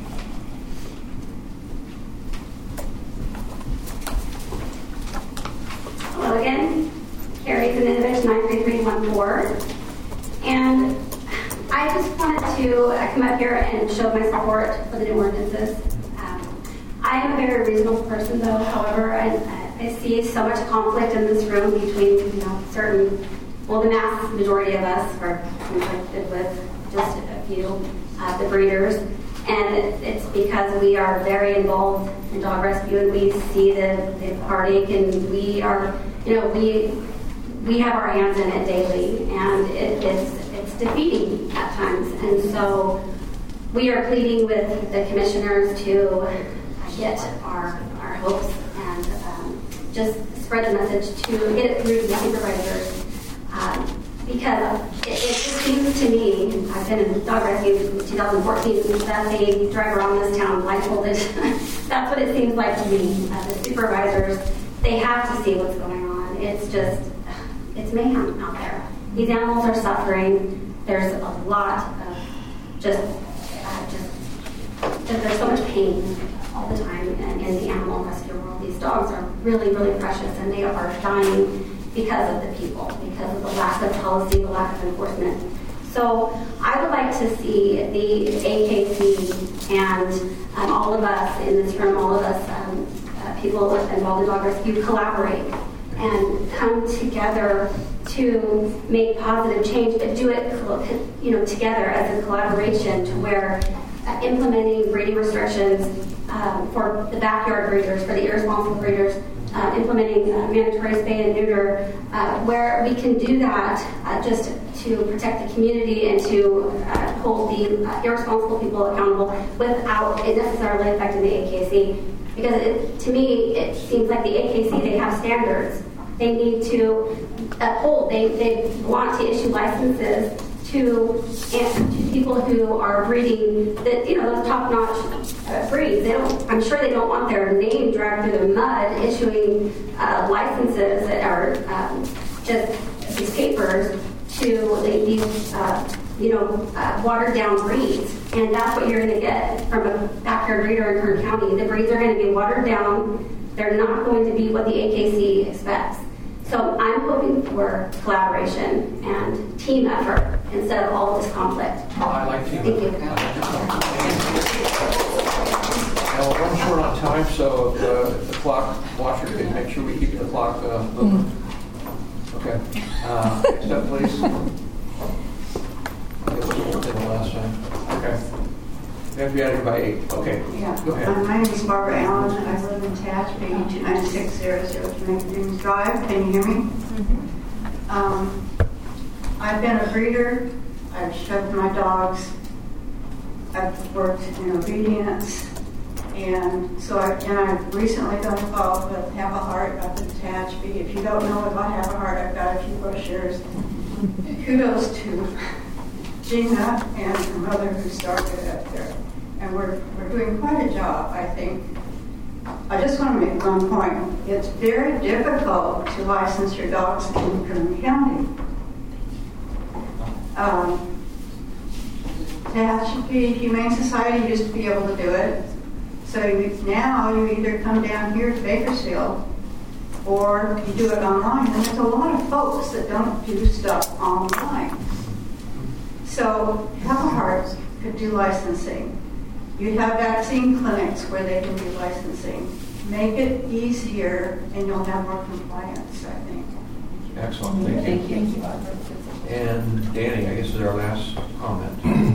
Speaker 7: Hello again. Carrie Zaninovich, nine three three one four. And I just wanted to uh, come up here and show my support for the new ordinances. Um, I am a very reasonable person, though. However, I, I see so much conflict in this room between, you know, certain, well, the mass majority of us are conflicted with just a few of the breeders. And it, it's because we are very involved in dog rescue, and we see the, the heartache, and we are, you know, we we have our hands in it daily, and it, it's it's defeating at times. And so we are pleading with the commissioners to get our our hopes and um, just spread the message to get it through the supervisors. Um, Because it, it just seems to me, I've been in dog rescue since two thousand fourteen, that they drive around this town blindfolded. That's what it seems like to me. Uh, the supervisors, they have to see what's going on. It's just, it's mayhem out there. These animals are suffering. There's a lot of just, uh, just, there's so much pain all the time in, in the animal rescue world. These dogs are really, really precious, and they are dying because of the people, because of the lack of policy, the lack of enforcement. So I would like to see the A K C and um, all of us in this room, all of us um, uh, people involved in dog rescue, collaborate and come together to make positive change, but do it, you know, together as a collaboration to where uh, implementing breeding restrictions um, for the backyard breeders, for the irresponsible breeders, Uh, implementing uh, mandatory spay and neuter, uh, where we can do that uh, just to protect the community and to uh, hold the uh, irresponsible people accountable without it necessarily affecting the A K C. Because it, to me, it seems like the A K C, they have standards. They need to uphold, they, they want to issue licenses to, and to people who are breeding, that, you know, those top-notch uh, breeds. They don't, I'm sure they don't want their name dragged through the mud issuing uh, licenses that are um, just these papers to these, uh, you know, uh, watered-down breeds. And that's what you're going to get from a backyard breeder in Kern County. The breeds are going to be watered down. They're not going to be what the A K C expects. So I'm hoping for collaboration and team effort instead of all of this conflict.
Speaker 1: Oh, I like team
Speaker 7: Thank
Speaker 1: effort.
Speaker 7: you.
Speaker 1: Now, we're running short on time, so if, uh, if the clock watcher could make sure we keep the clock uh, moving. Okay. Uh, next up, please. It was more than the last time. Okay. We have to be out of here by eight. Okay.
Speaker 14: Yeah.
Speaker 1: Go ahead.
Speaker 14: Uh, my name is Barbara Allen. I live in Tehachapi, two nine six zero zero two Dreams Drive. Can you hear me? Mm-hmm. Um, I've been a breeder. I've shoved my dogs. I've worked in obedience. And so I, and I've recently done a call with Have a Heart up in Tehachapi. If you don't know about Have a Heart, I've got a few brochures. Kudos to Gina and her mother who started it up there. And we're, we're doing quite a job, I think. I just want to make one point. It's very difficult to license your dogs in Kern County. Um, Tehachapi Humane Society used to be able to do it. So you, now you either come down here to Bakersfield or you do it online. And there's a lot of folks that don't do stuff online. So Have a Heart could do licensing. You have vaccine clinics where they can do licensing. Make it easier and you'll have more compliance, I think.
Speaker 1: Excellent. Thank you.
Speaker 14: Thank you.
Speaker 1: And Danny, I guess is our last comment.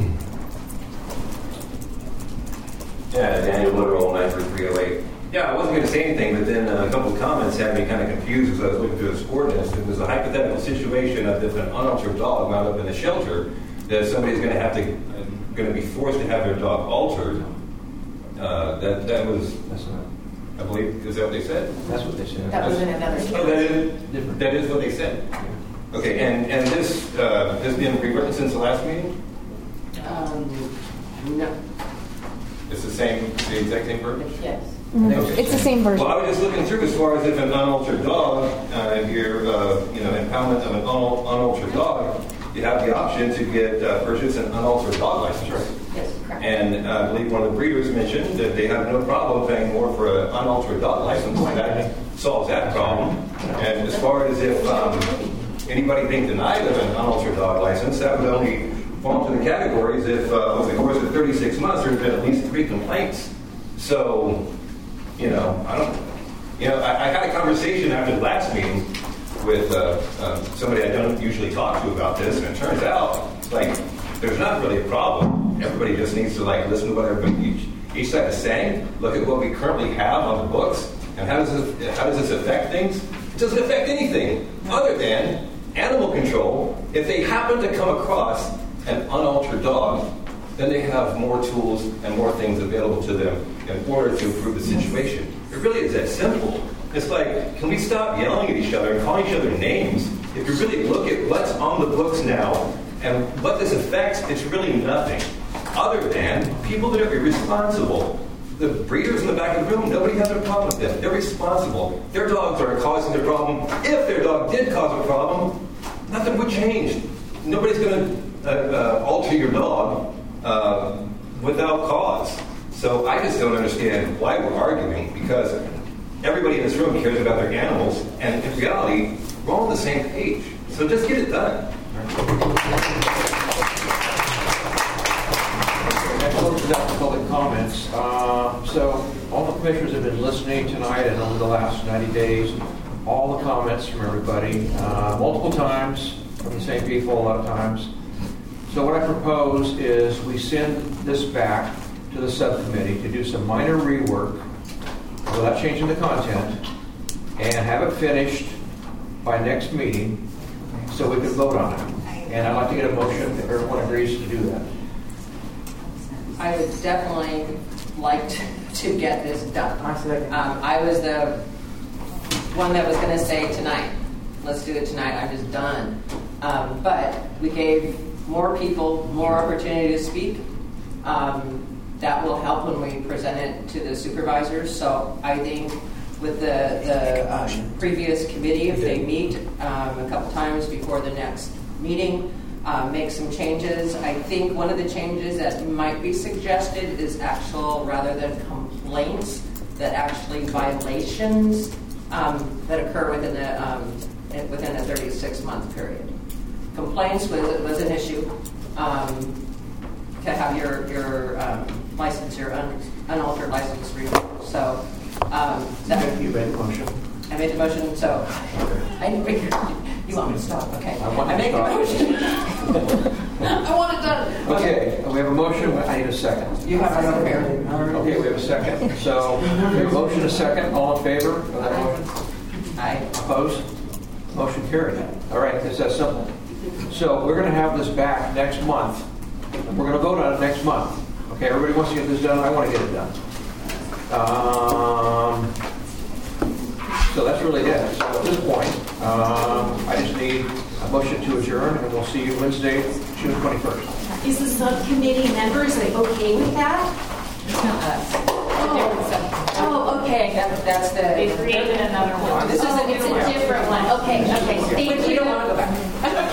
Speaker 17: Yeah, Daniel Literal, nine three three oh eight. Yeah, I wasn't going to say anything, but then uh, a couple of comments had me kind of confused as I was looking through this ordinance. It was a hypothetical situation of if an unaltered dog wound up in a shelter, that somebody's going to have to, uh, going to be forced to have their dog altered. Uh, that that was, I believe, is that what they said?
Speaker 1: That's what they said.
Speaker 21: That was in another case.
Speaker 17: Oh, that is, that is what they said. Okay, and and this uh, has been rewritten since the last meeting?
Speaker 21: Um, no.
Speaker 17: It's the same, the exact same version?
Speaker 21: Yes.
Speaker 6: Mm-hmm.
Speaker 17: Okay.
Speaker 6: It's the same version.
Speaker 17: Well, I was just looking through as far as if an unaltered dog, uh, your uh, you know impoundment of an unal- unaltered dog, you have the option to get uh, purchase an unaltered dog license. Right.
Speaker 21: Yes, correct.
Speaker 17: And uh, I believe one of the breeders mentioned that they have no problem paying more for an unaltered dog license. That solves that problem. And as far as if um, anybody being denied of an unaltered dog license, that would only fall into the categories if uh, over the course of thirty-six months there's been at least three complaints. So, you know, I don't, you know, I, I had a conversation after the last meeting with uh, uh, somebody I don't usually talk to about this, and it turns out, like, there's not really a problem. Everybody just needs to, like, listen to what everybody each, each side is saying, look at what we currently have on the books, and how does this, how does this affect things? It doesn't affect anything other than animal control. If they happen to come across an unaltered dog, then they have more tools and more things available to them in order to improve the situation. It really is that simple. It's like, can we stop yelling at each other and calling each other names? If you really look at what's on the books now and what this affects, it's really nothing other than people that are irresponsible. The breeders in the back of the room, nobody has a problem with them. They're responsible. Their dogs aren't causing the problem. If their dog did cause a problem, nothing would change. Nobody's going to uh, uh, alter your dog uh, without cause. So I just don't understand why we're arguing, because everybody in this room cares about their animals, and in reality, we're all on the same page. So just get it done.
Speaker 1: Next, we'll conduct public comments. Uh, so all the commissioners have been listening tonight and over the last ninety days. All the comments from everybody, uh, multiple times, from the same people a lot of times. So what I propose is we send this back to the subcommittee to do some minor rework without changing the content and have it finished by next meeting so we can vote on it. And I'd like to get a motion if everyone agrees to do that.
Speaker 19: I would definitely like to, to get this done. Um, I was the one that was going to say tonight, let's do it tonight, I'm just done. Um, but we gave more people more opportunity to speak. Um, that will help when we present it to the supervisors. So I think with the, the um, previous committee, if they meet um, a couple times before the next meeting, uh, make some changes. I think one of the changes that might be suggested is actual, rather than complaints, that actually violations um, that occur within the um, within a thirty-six month period. Complaints was, was an issue. Um, to have your your um, license, your un, unaltered license revoked. So um, that,
Speaker 1: you made the motion.
Speaker 19: I made the motion. So I didn't make it. You want me to stop? Okay.
Speaker 1: I, want
Speaker 19: I make the motion. I want it done.
Speaker 1: Okay, we have a motion. I need a second.
Speaker 19: You have another here.
Speaker 1: Okay, we have a second. So we have a motion, a second. All in favor of that motion?
Speaker 19: Aye.
Speaker 1: Opposed? Motion carried. All right, it's that simple. So we're going to have this back next month. We're going to vote on it next month. Okay, everybody wants to get this done. I want to get it done. Um, so that's really it. So at this point, um, I just need a motion to adjourn, and we'll see you Wednesday, June twenty-first.
Speaker 3: Is the subcommittee members like, okay with that?
Speaker 19: It's not us.
Speaker 3: Oh, okay.
Speaker 19: That, that's the.
Speaker 3: They created another one.
Speaker 19: This is
Speaker 3: oh,
Speaker 19: a new
Speaker 3: it's
Speaker 19: one.
Speaker 3: a different one. Okay, okay. Thank
Speaker 19: But
Speaker 3: you.
Speaker 19: we don't want to go back.